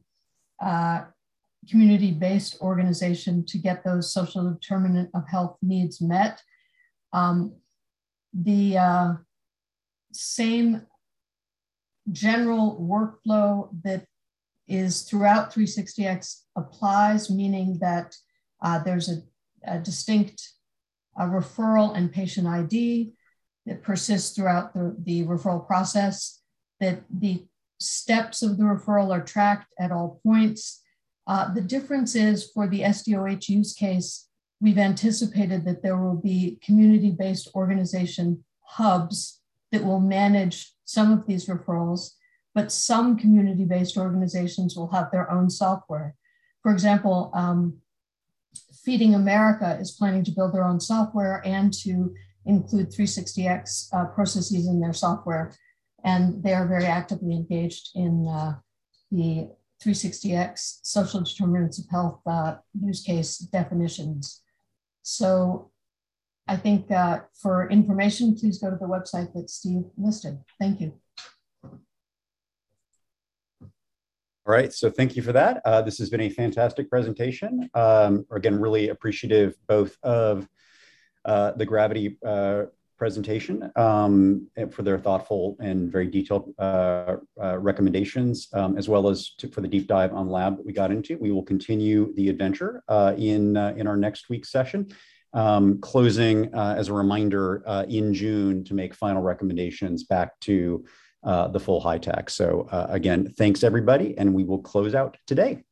M: community-based organization to get those social determinant of health needs met. The same general workflow that is throughout 360X applies, meaning that there's a distinct referral and patient ID that persists throughout the referral process, that the steps of the referral are tracked at all points. The difference is for the SDOH use case, we've anticipated that there will be community-based organization hubs that will manage some of these referrals, but some community-based organizations will have their own software. For example, Feeding America is planning to build their own software and to include 360X processes in their software. And they are very actively engaged in the 360X social determinants of health use case definitions. So I think for information, please go to the website that Steve listed. Thank you.
C: All right, so thank you for that. This has been a fantastic presentation. Again, really appreciative both of the Gravity presentation for their thoughtful and very detailed recommendations, as well as for the deep dive on lab that we got into. We will continue the adventure in our next week's session, closing as a reminder in June to make final recommendations back to the full HITAC. So again, thanks everybody, and we will close out today.